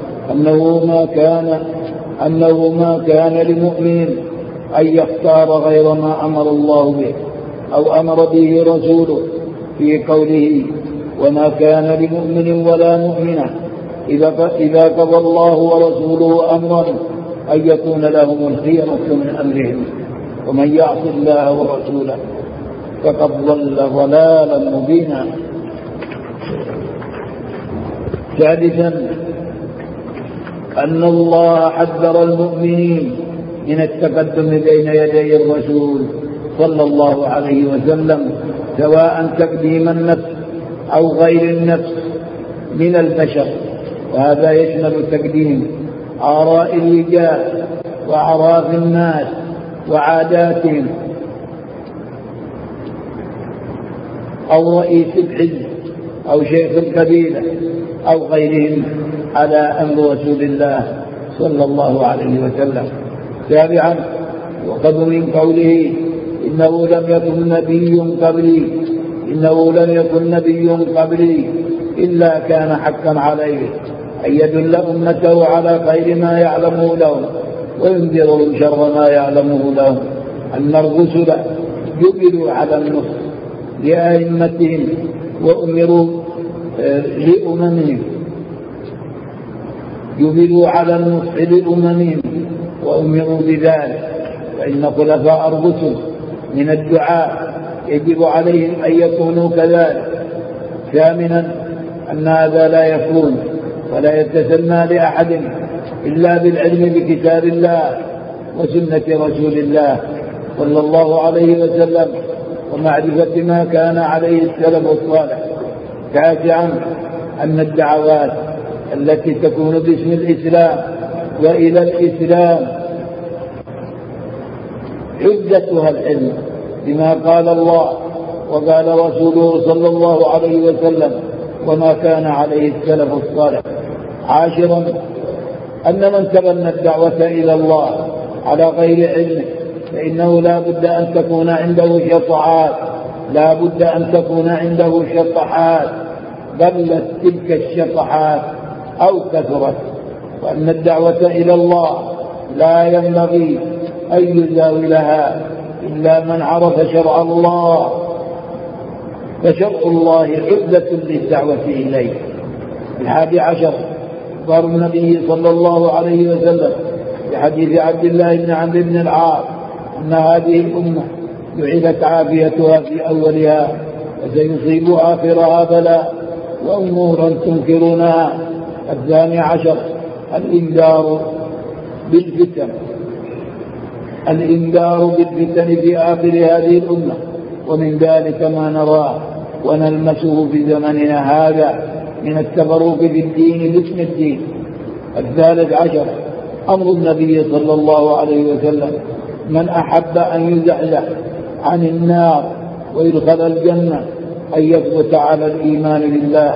[SPEAKER 3] أنه ما كان لمؤمن أن يختار غير ما أمر الله به أو أمر به رسوله في قوله وما كان لمؤمن ولا مؤمنة إذا قضى الله ورسوله أمرا أن يكون لهم الخيرة من أمرهم ومن يعص الله ورسوله فقد ضل ضلالا مبينا. ثالثا أن الله حذر المؤمنين من التقدم بين يدي الرسول صلى الله عليه وسلم سواء تقديم النفس أو غير النفس من البشر، وهذا يشمل تقديم آراء الرجال وأعراف الناس وعاداتهم أو رئيس الحزب أو شيخ القبيلة أو غيرهم على أمر رسول الله صلى الله عليه وسلم. سابعا وقد من قوله إنه لم يكن نبي قبلي إلا كان حقا عليه أن يدل أمته على خير ما يعلمه لهم وينذرهم شر ما يعلمه لهم. أن الرسل جبلوا على النصح لأئمتهم وأمروا لأممهم وأمروا بذلك، فإن خلفاء الرسل من الدعاء يجب عليهم أن يكونوا كذلك. ثامنا أن هذا لا يكون ولا يتسنى لأحد إلا بالعلم بكتاب الله وسنة رسول الله صلى الله عليه وسلم ومعرفة ما كان عليه السلف الصالح. تاسعا أن الدعوات التي تكون باسم الإسلام وإلى الإسلام حجتها العلم بما قال الله وقال رسوله صلى الله عليه وسلم وما كان عليه السلف الصالح. عاشرا أن من تبنى الدعوة إلى الله على غير علم فإنه لا بد أن تكون عنده شطحات، لا بد أن تكون عنده شطحات قلت تلك الشطحات أو كثرت، وأن الدعوة إلى الله لا ينبغي أن يزاولها إلا من عرف شرع الله، فشرع الله عدة للدعوة إليه. 11 أخبار النبي صلى الله عليه وسلم في حديث عبد الله بن عمرو بن العاص أن هذه الأمة جعلت عافيتها في أولها وسيصيب آخرها بلاء وأمورا تنكرونها. 12 الإنذار بالفتن، الإنذار بالفتن في آخر هذه الأمة، ومن ذلك ما نراه ونلمسه في زمننا هذا من التفرق في الدين باسم الدين. 13 أمر النبي صلى الله عليه وسلم من أحب أن يزحزح عن النار ويدخل الجنة أن يثبت على الإيمان بالله،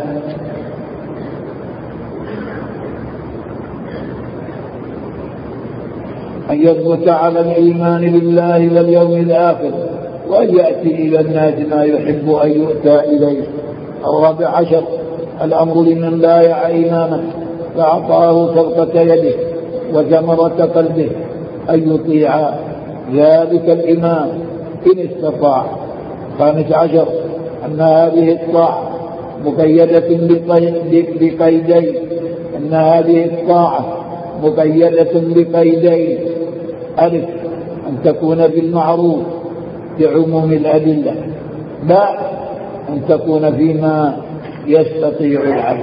[SPEAKER 3] أن يثبت على الإيمان بالله واليوم الآخر، وأن يأتي إلى الناس ما يحب أن يؤتى إليه. 14 الأمر لمن بايع إماما فأعطاه صرفة يده وثمرة قلبه أن يطيع ذلك الإمام إن استطاع. 15 أن هذه الطاعة مقيدة بقيدين، أن هذه الطاعة مقيدة بقيدين: ألف أن تكون بالمعروف بعموم الأدلة، لا أن تكون فيما يستطيع العبد.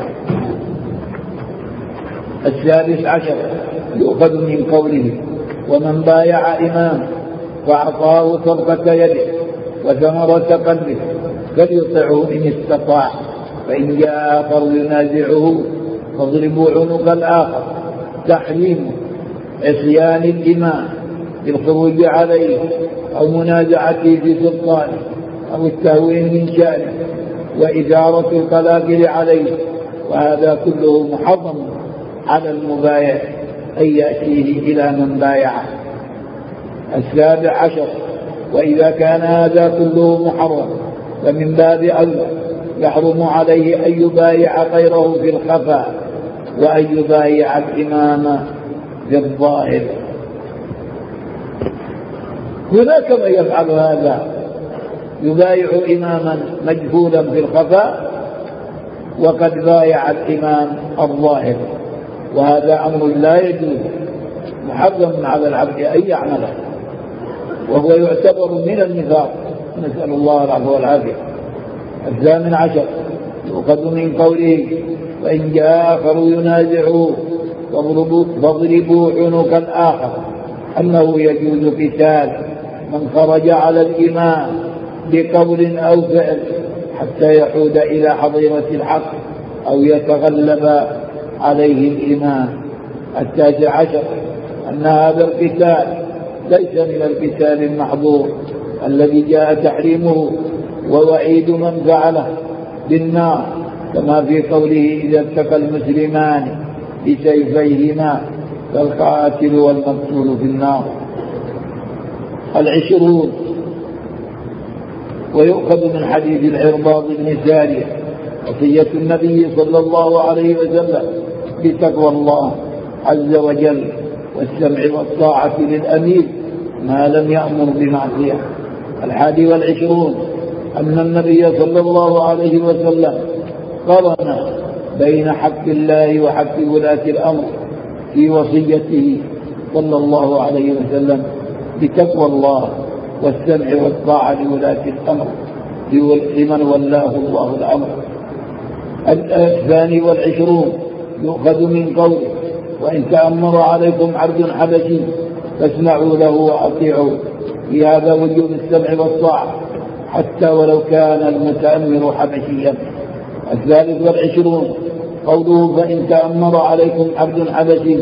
[SPEAKER 3] 16 يؤخذ من قوله ومن بايع إمام فأعطاه صرفة يده وثمرة قلبه فليطعه إن استطاع، فإن جاء آخر ينازعه فاضربوا عنق الآخر. تحريم عصيان الإمام بالخروج عليه أو منازعته في سلطانه أو التهوين من شأنه وإدارة القلاقل عليه، وهذا كله محرم على المبايع أن يأتيه إلى من بايعه. 17 وإذا كان هذا كله محرم فمن باب أولى يحرم عليه أن يبايع غيره في الخفاء وأن يبايع الإمام في الظاهر. هناك من يفعل هذا، يبايع إماما مجهولا في الخفاء وقد بايع الإمام الظاهر، وهذا أمر لا يجوز، محرم على العبد أن يعمله، وهو يعتبر من النفاق، نسأل الله العفو والعافية. 18 يؤخذ من قوله وإن جاء آخر ينازعه فاضربوا عنق الآخر أنه يجوز قتال من خرج على الإمام بقول أو فعل حتى يعود إلى حظيرة الحق أو يتغلب عليه الإمام. 19 أن هذا القتال ليس من القتال المحظور الذي جاء تحريمه ووعيد من فعله بالنار، كما في قوله إذا التقى المسلمان بسيفيهما فالقاتل والمقتول في النار. 20 ويؤخذ من حديث العرباض بن سارية وصية النبي صلى الله عليه وسلم بتقوى الله عز وجل والسمع والطاعة للأمير ما لم يأمر بمعصية. 21 أن النبي صلى الله عليه وسلم قرن بين حق الله وحق ولاة الأمر في وصيته صلى الله عليه وسلم بتقوى الله والسمع والطاعة لولاة الأمر لمن ولاه الله الأمر. 22 يؤخذ من قوله وإن تأمر عليكم عبد حبشي فاسمعوا له وأطيعوا، في هذا وجوب السمع والطاعة حتى ولو كان المتأمر حبشيا. 23 قوله فإن تأمر عليكم عبد حبشي،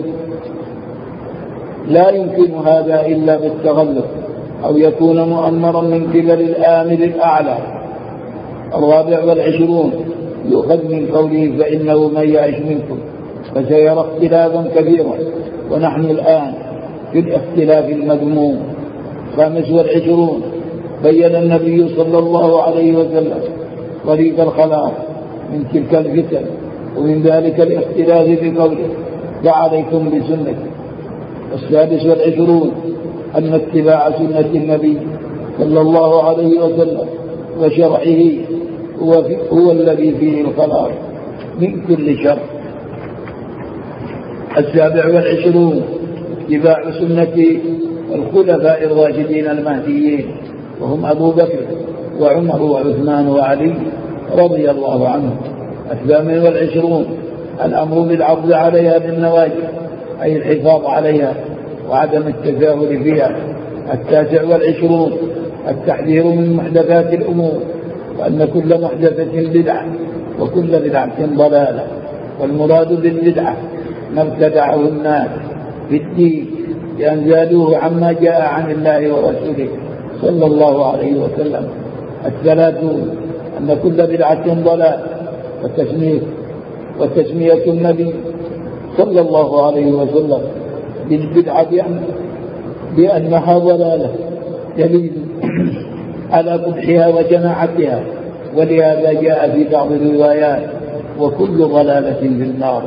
[SPEAKER 3] لا يمكن هذا إلا بالتغلب أو يكون مؤمرا من قبل الآمر الأعلى. 24 يؤخذ من قوله فإنه من يعش منكم فسيرى اختلافا كثيرا، ونحن الآن في الاختلاف المذموم. 25 بين النبي صلى الله عليه وسلم طريق الخلاص من تلك الفتن، ومن ذلك الاختلاف بقوله فعليكم بسنتي. 26 أن اتباع سنة النبي صلى الله عليه وسلم وشرعه هو الذي فيه الخلاص من كل شر. 27 اتباع سنة الخلفاء الراشدين المهديين، وهم أبو بكر وعمر وعثمان وعلي رضي الله عنهم. 28 الأمر بالعرض عليها بالنواجذ، أي الحفاظ عليها وعدم التساهل فيها. 29 التحذير من محدثات الأمور، وأن كل محدثة بدعة وكل بدعة ضلالة، والمراد بالبدعة ما ابتدعه الناس في الدين بأن زادوه عما جاء عن الله ورسوله صلى الله عليه وسلم. 30 أن كل بدعة ضلال، وتسمية النبي صلى الله عليه وسلم بالبدعة بأنها ضلالة دليل على قبحها وجماعتها، ولهذا جاء في بعض الروايات وكل ضلالة في النار.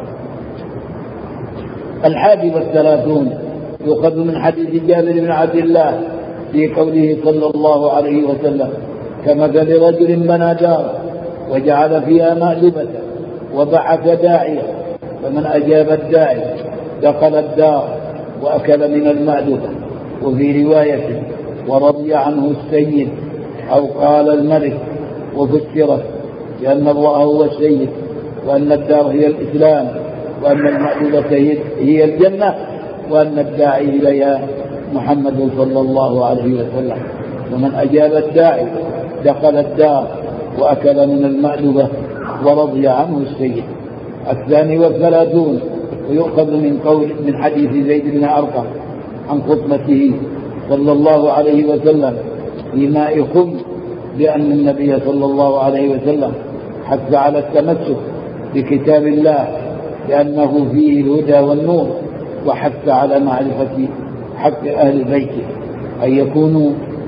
[SPEAKER 3] 31 يؤخذ من حديث جابر بن عبد الله في قوله صلى الله عليه وسلم كمثل رجل بنى دار وجعل فيها مأدبة وبعث داعية، فمن أجاب الداعي دخل الدار وأكل من المأدبة. وفي رواية ورضي عنه السيد أو قال الملك، وفسرت لأن الله هو السيد، وأن الدار هي الإسلام، وأن المأدبة هي الجنة، وأن الداعي إليها محمد صلى الله عليه وسلم. ومن أجاب الداعي دخل الدار وأكل من المأدبة ورضي عنه السيد. 32 ويؤخذ من حديث زيد بن أرقم عن خطبته صلى الله عليه وسلم في ماء خم، بأن النبي صلى الله عليه وسلم حث على التمسك بكتاب الله لأنه فيه الهدى والنور، وحث على معرفة حق أهل بيته أن يكونوا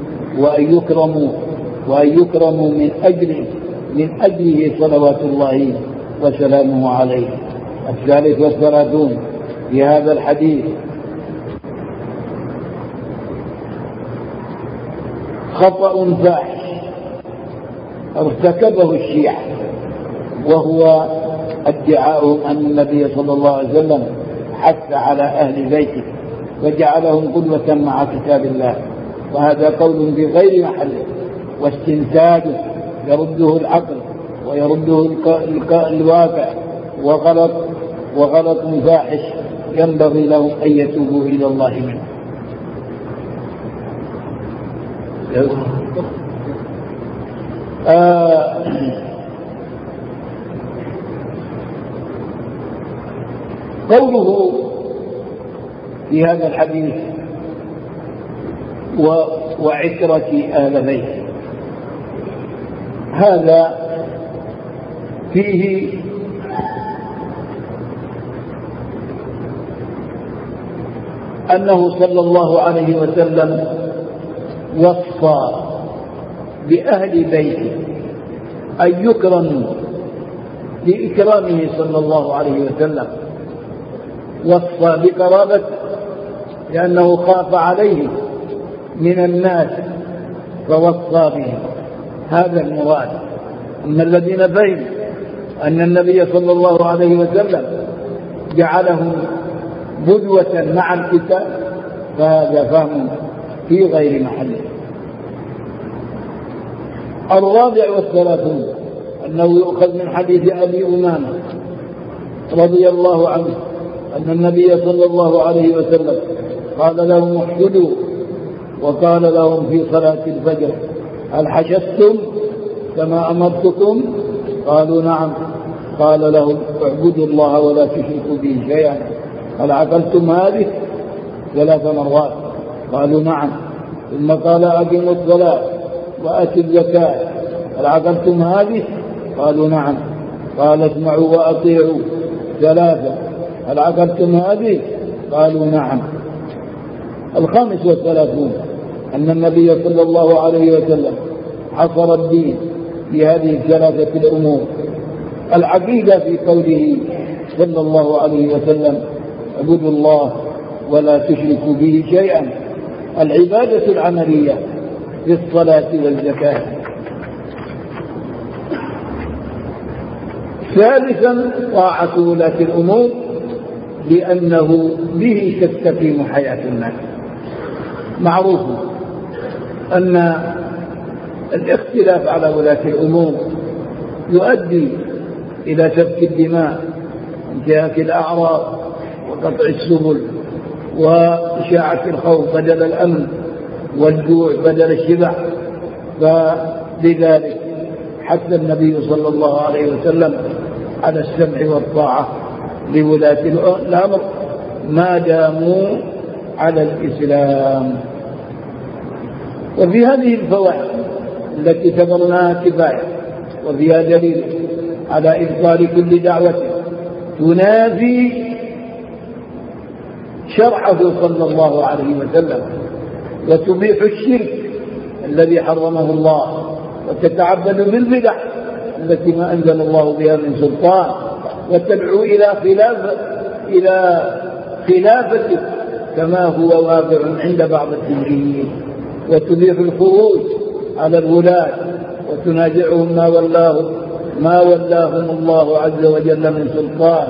[SPEAKER 3] وأن يكرموا من أجله صلوات الله وسلامه عليه. 33 في هذا الحديث خطأ فاحش ارتكبه الشيعة، وهو ادعاؤهم أن النبي صلى الله عليه وسلم حث على أهل بيته وجعلهم قدوة مع كتاب الله، وهذا قول في غير محله واستنتاجه يرده العقل ويرده الواقع، وغلط فاحش ينبغي لهم أن يتوبوا إلى الله منه. قوله في هذا الحديث وعترة أهل بيته، هذا فيه أنه صلى الله عليه وسلم وصى بأهل بيته أن يكرموا لإكرامه صلى الله عليه وسلم، وصى بقرابته لأنه خاف عليه من الناس فوصى بهم. هذا المراد. أما الذين فهموا أن النبي صلى الله عليه وسلم جعلهم بدوة مع الكتاب فهذا فهم في غير محله. 34 أنه يؤخذ من حديث أبي أمامة رضي الله عنه أن النبي صلى الله عليه وسلم قال لهم احشدوا، وقال لهم في صلاة الفجر هل حشدتم كما أمرتكم؟ قالوا نعم. قال لهم اعبدوا الله ولا تشركوا به شيئا. هل عقلتم هذه؟ 3 مرات. قالوا نعم. ثم قال أقيموا الصلاة وآتوا الزكاة. هل عقلتم هذه؟ قالوا نعم. قال اسمعوا وأطيعوا 3. هل عقلتم هذه؟ قالوا نعم. 35 أن النبي صلى الله عليه وسلم حصر الدين في هذه 3 الأمور. العقيدة في قوله صلى الله عليه وسلم اعبدوا الله ولا تشركوا به شيئا، العبادة العملية في الصلاة والزكاة. ثالثا طاعة ولاة الأمور، لأنه به تستقيم حياة الناس. معروف أن الاختلاف على ولاة الأمور يؤدي إلى سفك الدماء، انتهاك الأعراض، وقطع السبل، وإشاعة الخوف بدل الأمن، والجوع بدل الشبع. فلذلك حث النبي صلى الله عليه وسلم على السمع والطاعة لولاة الأمر ما داموا على الإسلام. وفي هذه الفوائد التي تبرناها كفاية، وفيها دليل على إبطال كل دعوة تنافي شرعه صلى الله عليه وسلم، وتبيح الشرك الذي حرمه الله، وتتعبد بالبدع التي ما أنزل الله بها من سلطان، وتدعو إلى خلافته كما هو واقع عند بعض الدينيين، وتبيح الخروج على الولاة وتنازعهم ما ولاهم الله عز وجل من سلطان،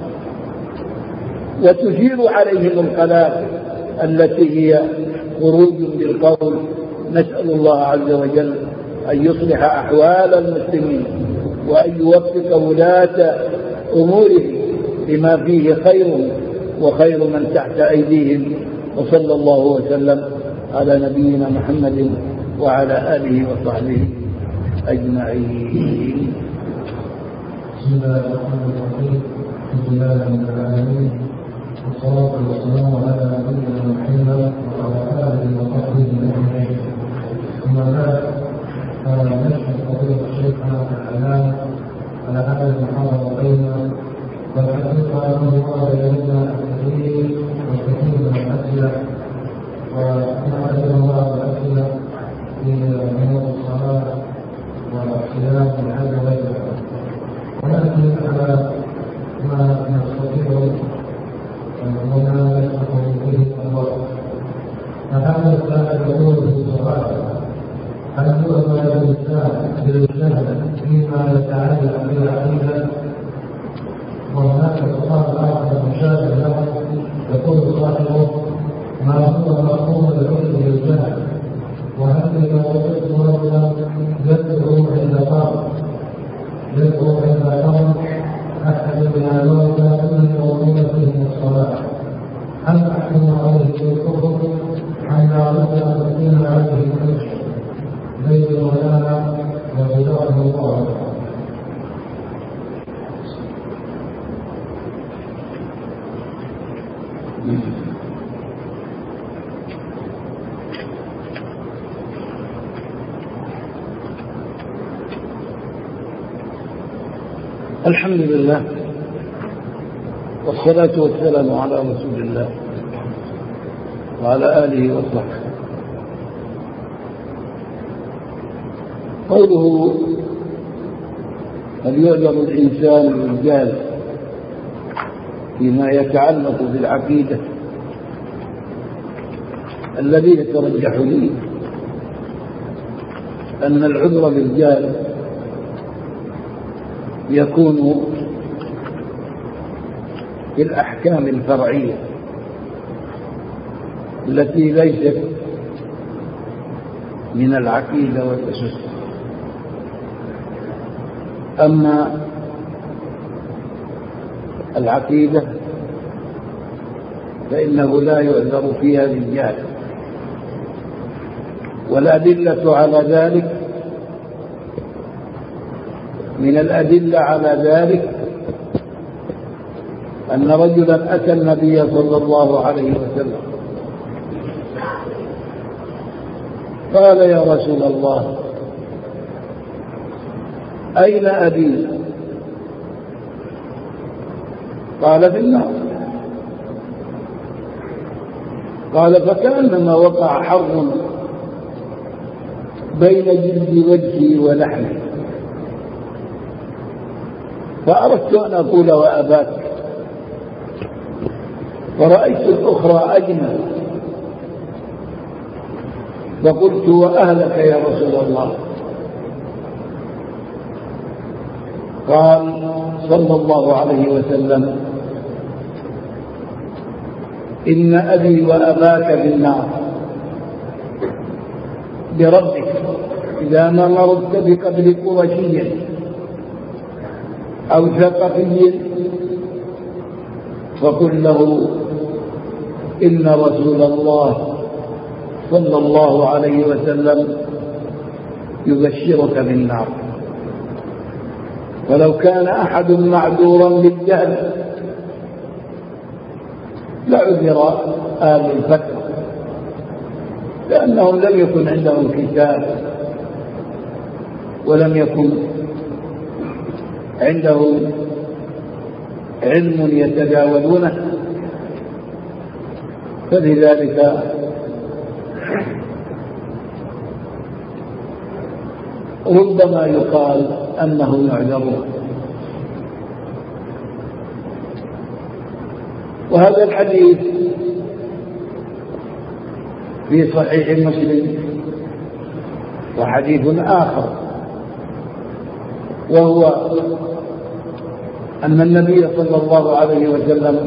[SPEAKER 3] وتثير عليهم الخلاف التي هي خروج بالقول. نسأل الله عز وجل أن يصلح أحوال المسلمين، وأن يوفق ولاة أمورهم بما فيه خيرهم وخير من تحت أيديهم. وصلى الله وسلم على نبينا محمد وعلى آله وصحبه أجمعين.
[SPEAKER 4] بسم الله الرحمن الرحيم. الحمد لله رب العالمين، والصلاة والسلام على نبينا محمد وعلى آله وصحبه أجمعين. أما بعد، فنشكر فضيلة الشيخ العلامة على هذه المحاضرة القيمة، والحقيقة أنه ورد إلينا الكثير من الأسئلة، ونعرف الله الأسئلة في أمور الصلاة والصيام والحج وغيرها، ولكن على ما نستطيع وما يستطيع به الله. فهذا السائل يقول في الصلاة: هل يؤمن الإنسان بالجهل فيما يتعلق بالعقيدة؟ وهناك سؤال آخر مشابه له يقول صاحبه: ما هو مفهوم العلم بالجهل؟ وهل إذا وجدت رجلا يدعو عند قوم أحد من الموتى أن يؤمن فيهم الصلاة، هل أحكم عليه بالكفر أم لا بد أن تكون عليه الحجة؟ زيد ولانا وجزاهم الله.
[SPEAKER 3] الحمد لله، والصلاة والسلام على رسول الله وعلى آله وصحبه. قوله: هل يعذر الإنسان بالجهل فيما يتعلق بالعقيدة؟ الذي يترجح لي أن العذر بالجهل يكون في الأحكام الفرعية التي ليست من العقيدة والأسس. أما العقيدة فإنه لا يعذر فيها بالجهل، والأدلة على ذلك، من الأدلة على ذلك أن رجلا أتى النبي صلى الله عليه وسلم قال: يا رسول الله، أين أبي؟ قال: في النار. قال: فكأنما وقع حر بين جلد وجهي ولحمي، فأردت أن أقول وأباك، فرأيت الأخرى أجمل، فقلت: وأهلك يا رسول الله؟ قال صلى الله عليه وسلم: إن أبي وأباك في النار، بربك إذا ما مرضت بقبر قرشي أو ثقفي فقل له: إن رسول الله صلى الله عليه وسلم يبشرك بالنار. ولو كان أحد معذورا بالجهل لعذر آل الفترة، لأنهم لم يكن عندهم كتاب ولم يكن عندهم علم يتداولونه، فلذلك ربما يقال أنهم يعذرون. وهذا الحديث في صحيح مسلم. وحديث آخر وهو أن النبي صلى الله عليه وسلم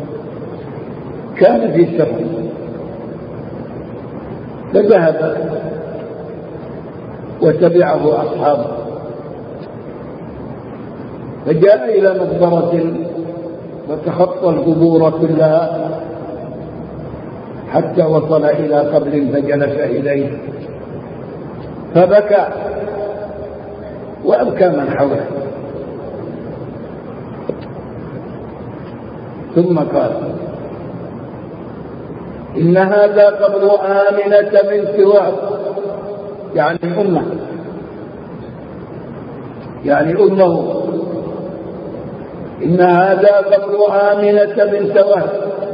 [SPEAKER 3] كان في سفر فذهب وتبعه أصحابه، فجاء إلى مقبرة وتخطى القبور كلها حتى وصل إلى قبر فجلس إليه فبكى وأبكى من حوله، ثم قال: إن هذا قبر آمنة بنت وهب، يعني أمه، يعني أمه. إن هذا قبر آمنة بنت وهب،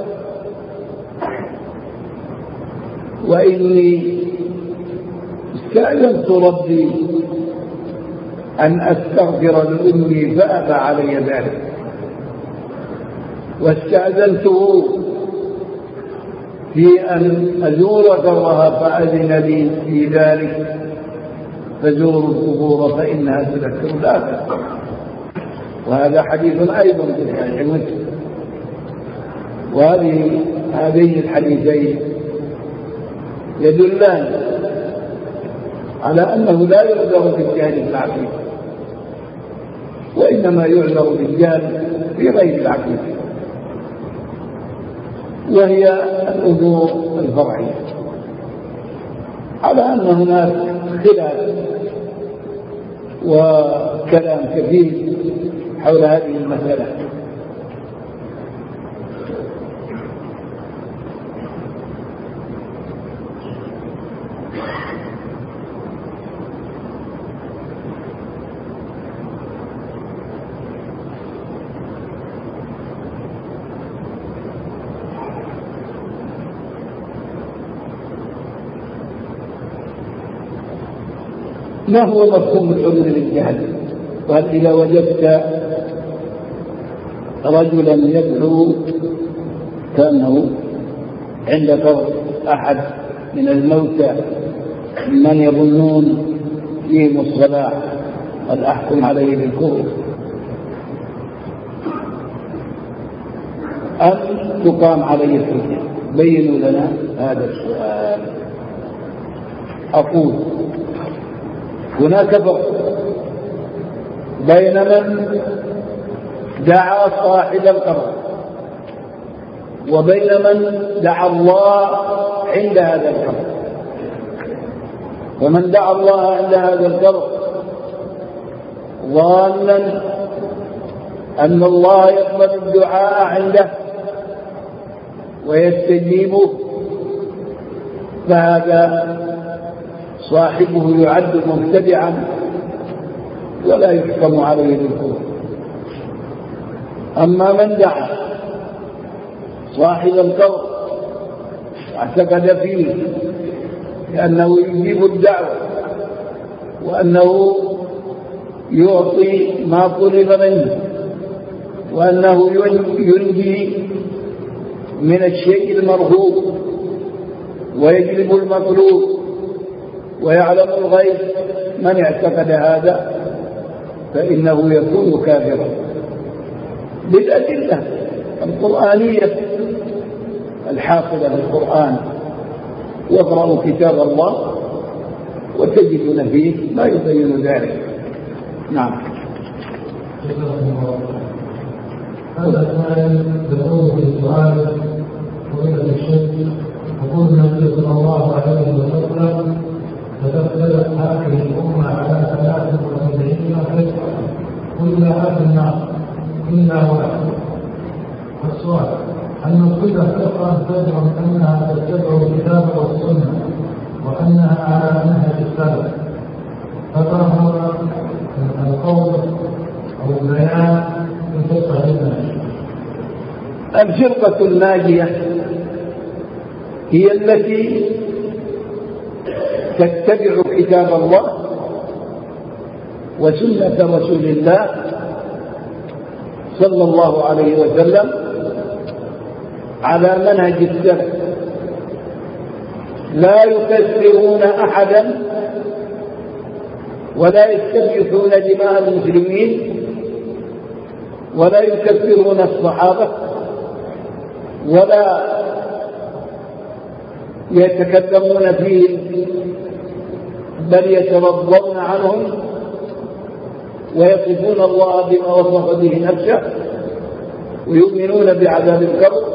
[SPEAKER 3] وإني استأذنت ربي أن أستغفر لأمي فأبى علي ذلك، واستأذنته في أن أزور قبرها فأذن لي في ذلك، فزوروا القبور فإنها تذكر الآخرة. وهذا حديث أيضا في صحيح مسلم. وهذين الحديثين يدلان على أنه لا يعذر بالجهل العقيدة، وإنما يعذر بالجهل في غير العقيدة، وهي الأمور الفرعية، على أن هناك خلاف وكلام كثير حول هذه المسألة. ما هو مفهوم العذر للجهل؟ قال: إذا وجدت رجلا يدعو كأنه عند قبر أحد من الموتى من يظنون فيهم الصلاح، قد أحكم عليه بالكفر، أم تقام عليه الحجة؟ بينوا لنا هذا السؤال. أقول: هناك فرق بين من دعا صاحب القبر وبين من دعا الله عند هذا القبر. فمن دعا الله عند هذا الكرب ظانا أن الله يقبل الدعاء عنده ويستجيبه فهذا صاحبه يعد مبتدعا ولا يحكم عليه بالكفر. أما من دعا صاحب الكرب واعتقد فيه لأنه يجيب الدعوة وأنه يعطي ما طلب منه وأنه ينجي من الشيء المرغوب ويجلب المطلوب ويعلم الغيب، من اعتقد هذا فإنه يكون كافرا بالأدلة القرآنية الحافظة للقرآن. واقرأوا كتاب الله وتجدون فيه ما يبين ذلك. نعم.
[SPEAKER 4] هذا السائل يقول في سؤال فضيلة الشيخ يقول النبي صلى الله عليه وسلم فتفترق هذه الأمة على 73 فرقة كلها في النار إلا واحد. السؤال: أن كل فرقة تزعم أنها تتبع الكتاب والسنة وأنها على منهج السلف، فما هو القول أو البيان في فقه الناس؟
[SPEAKER 3] الفرقة الناجية هي التي تتبع كتاب الله وسنة رسول الله صلى الله عليه وسلم على منهج السلف، لا يكفرون أحدا ولا يستبيحون دماء المسلمين ولا يكفرون الصحابة ولا يتكلمون فيهم، بل يترضون عنهم ويصفون الله بما وصف به نفسه ويؤمنون بعذاب القبر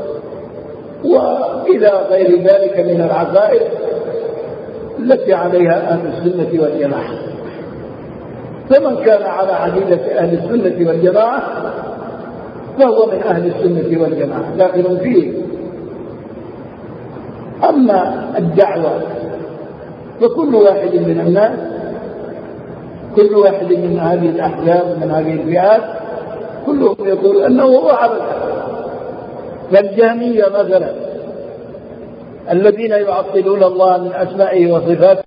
[SPEAKER 3] وإلى غير ذلك من العقائد التي عليها أهل السنة والجماعة. فمن كان على عقيدة أهل السنة والجماعة فهو من أهل السنة والجماعة داخل فيه. أما الدعوة فكل واحد من الناس، كل واحد من هذه الأحزاب ومن هذه الفئات كلهم يقول أنه هو على الحق. فالجهمية مثلا الذين يعطلون الله من أسمائه وصفاته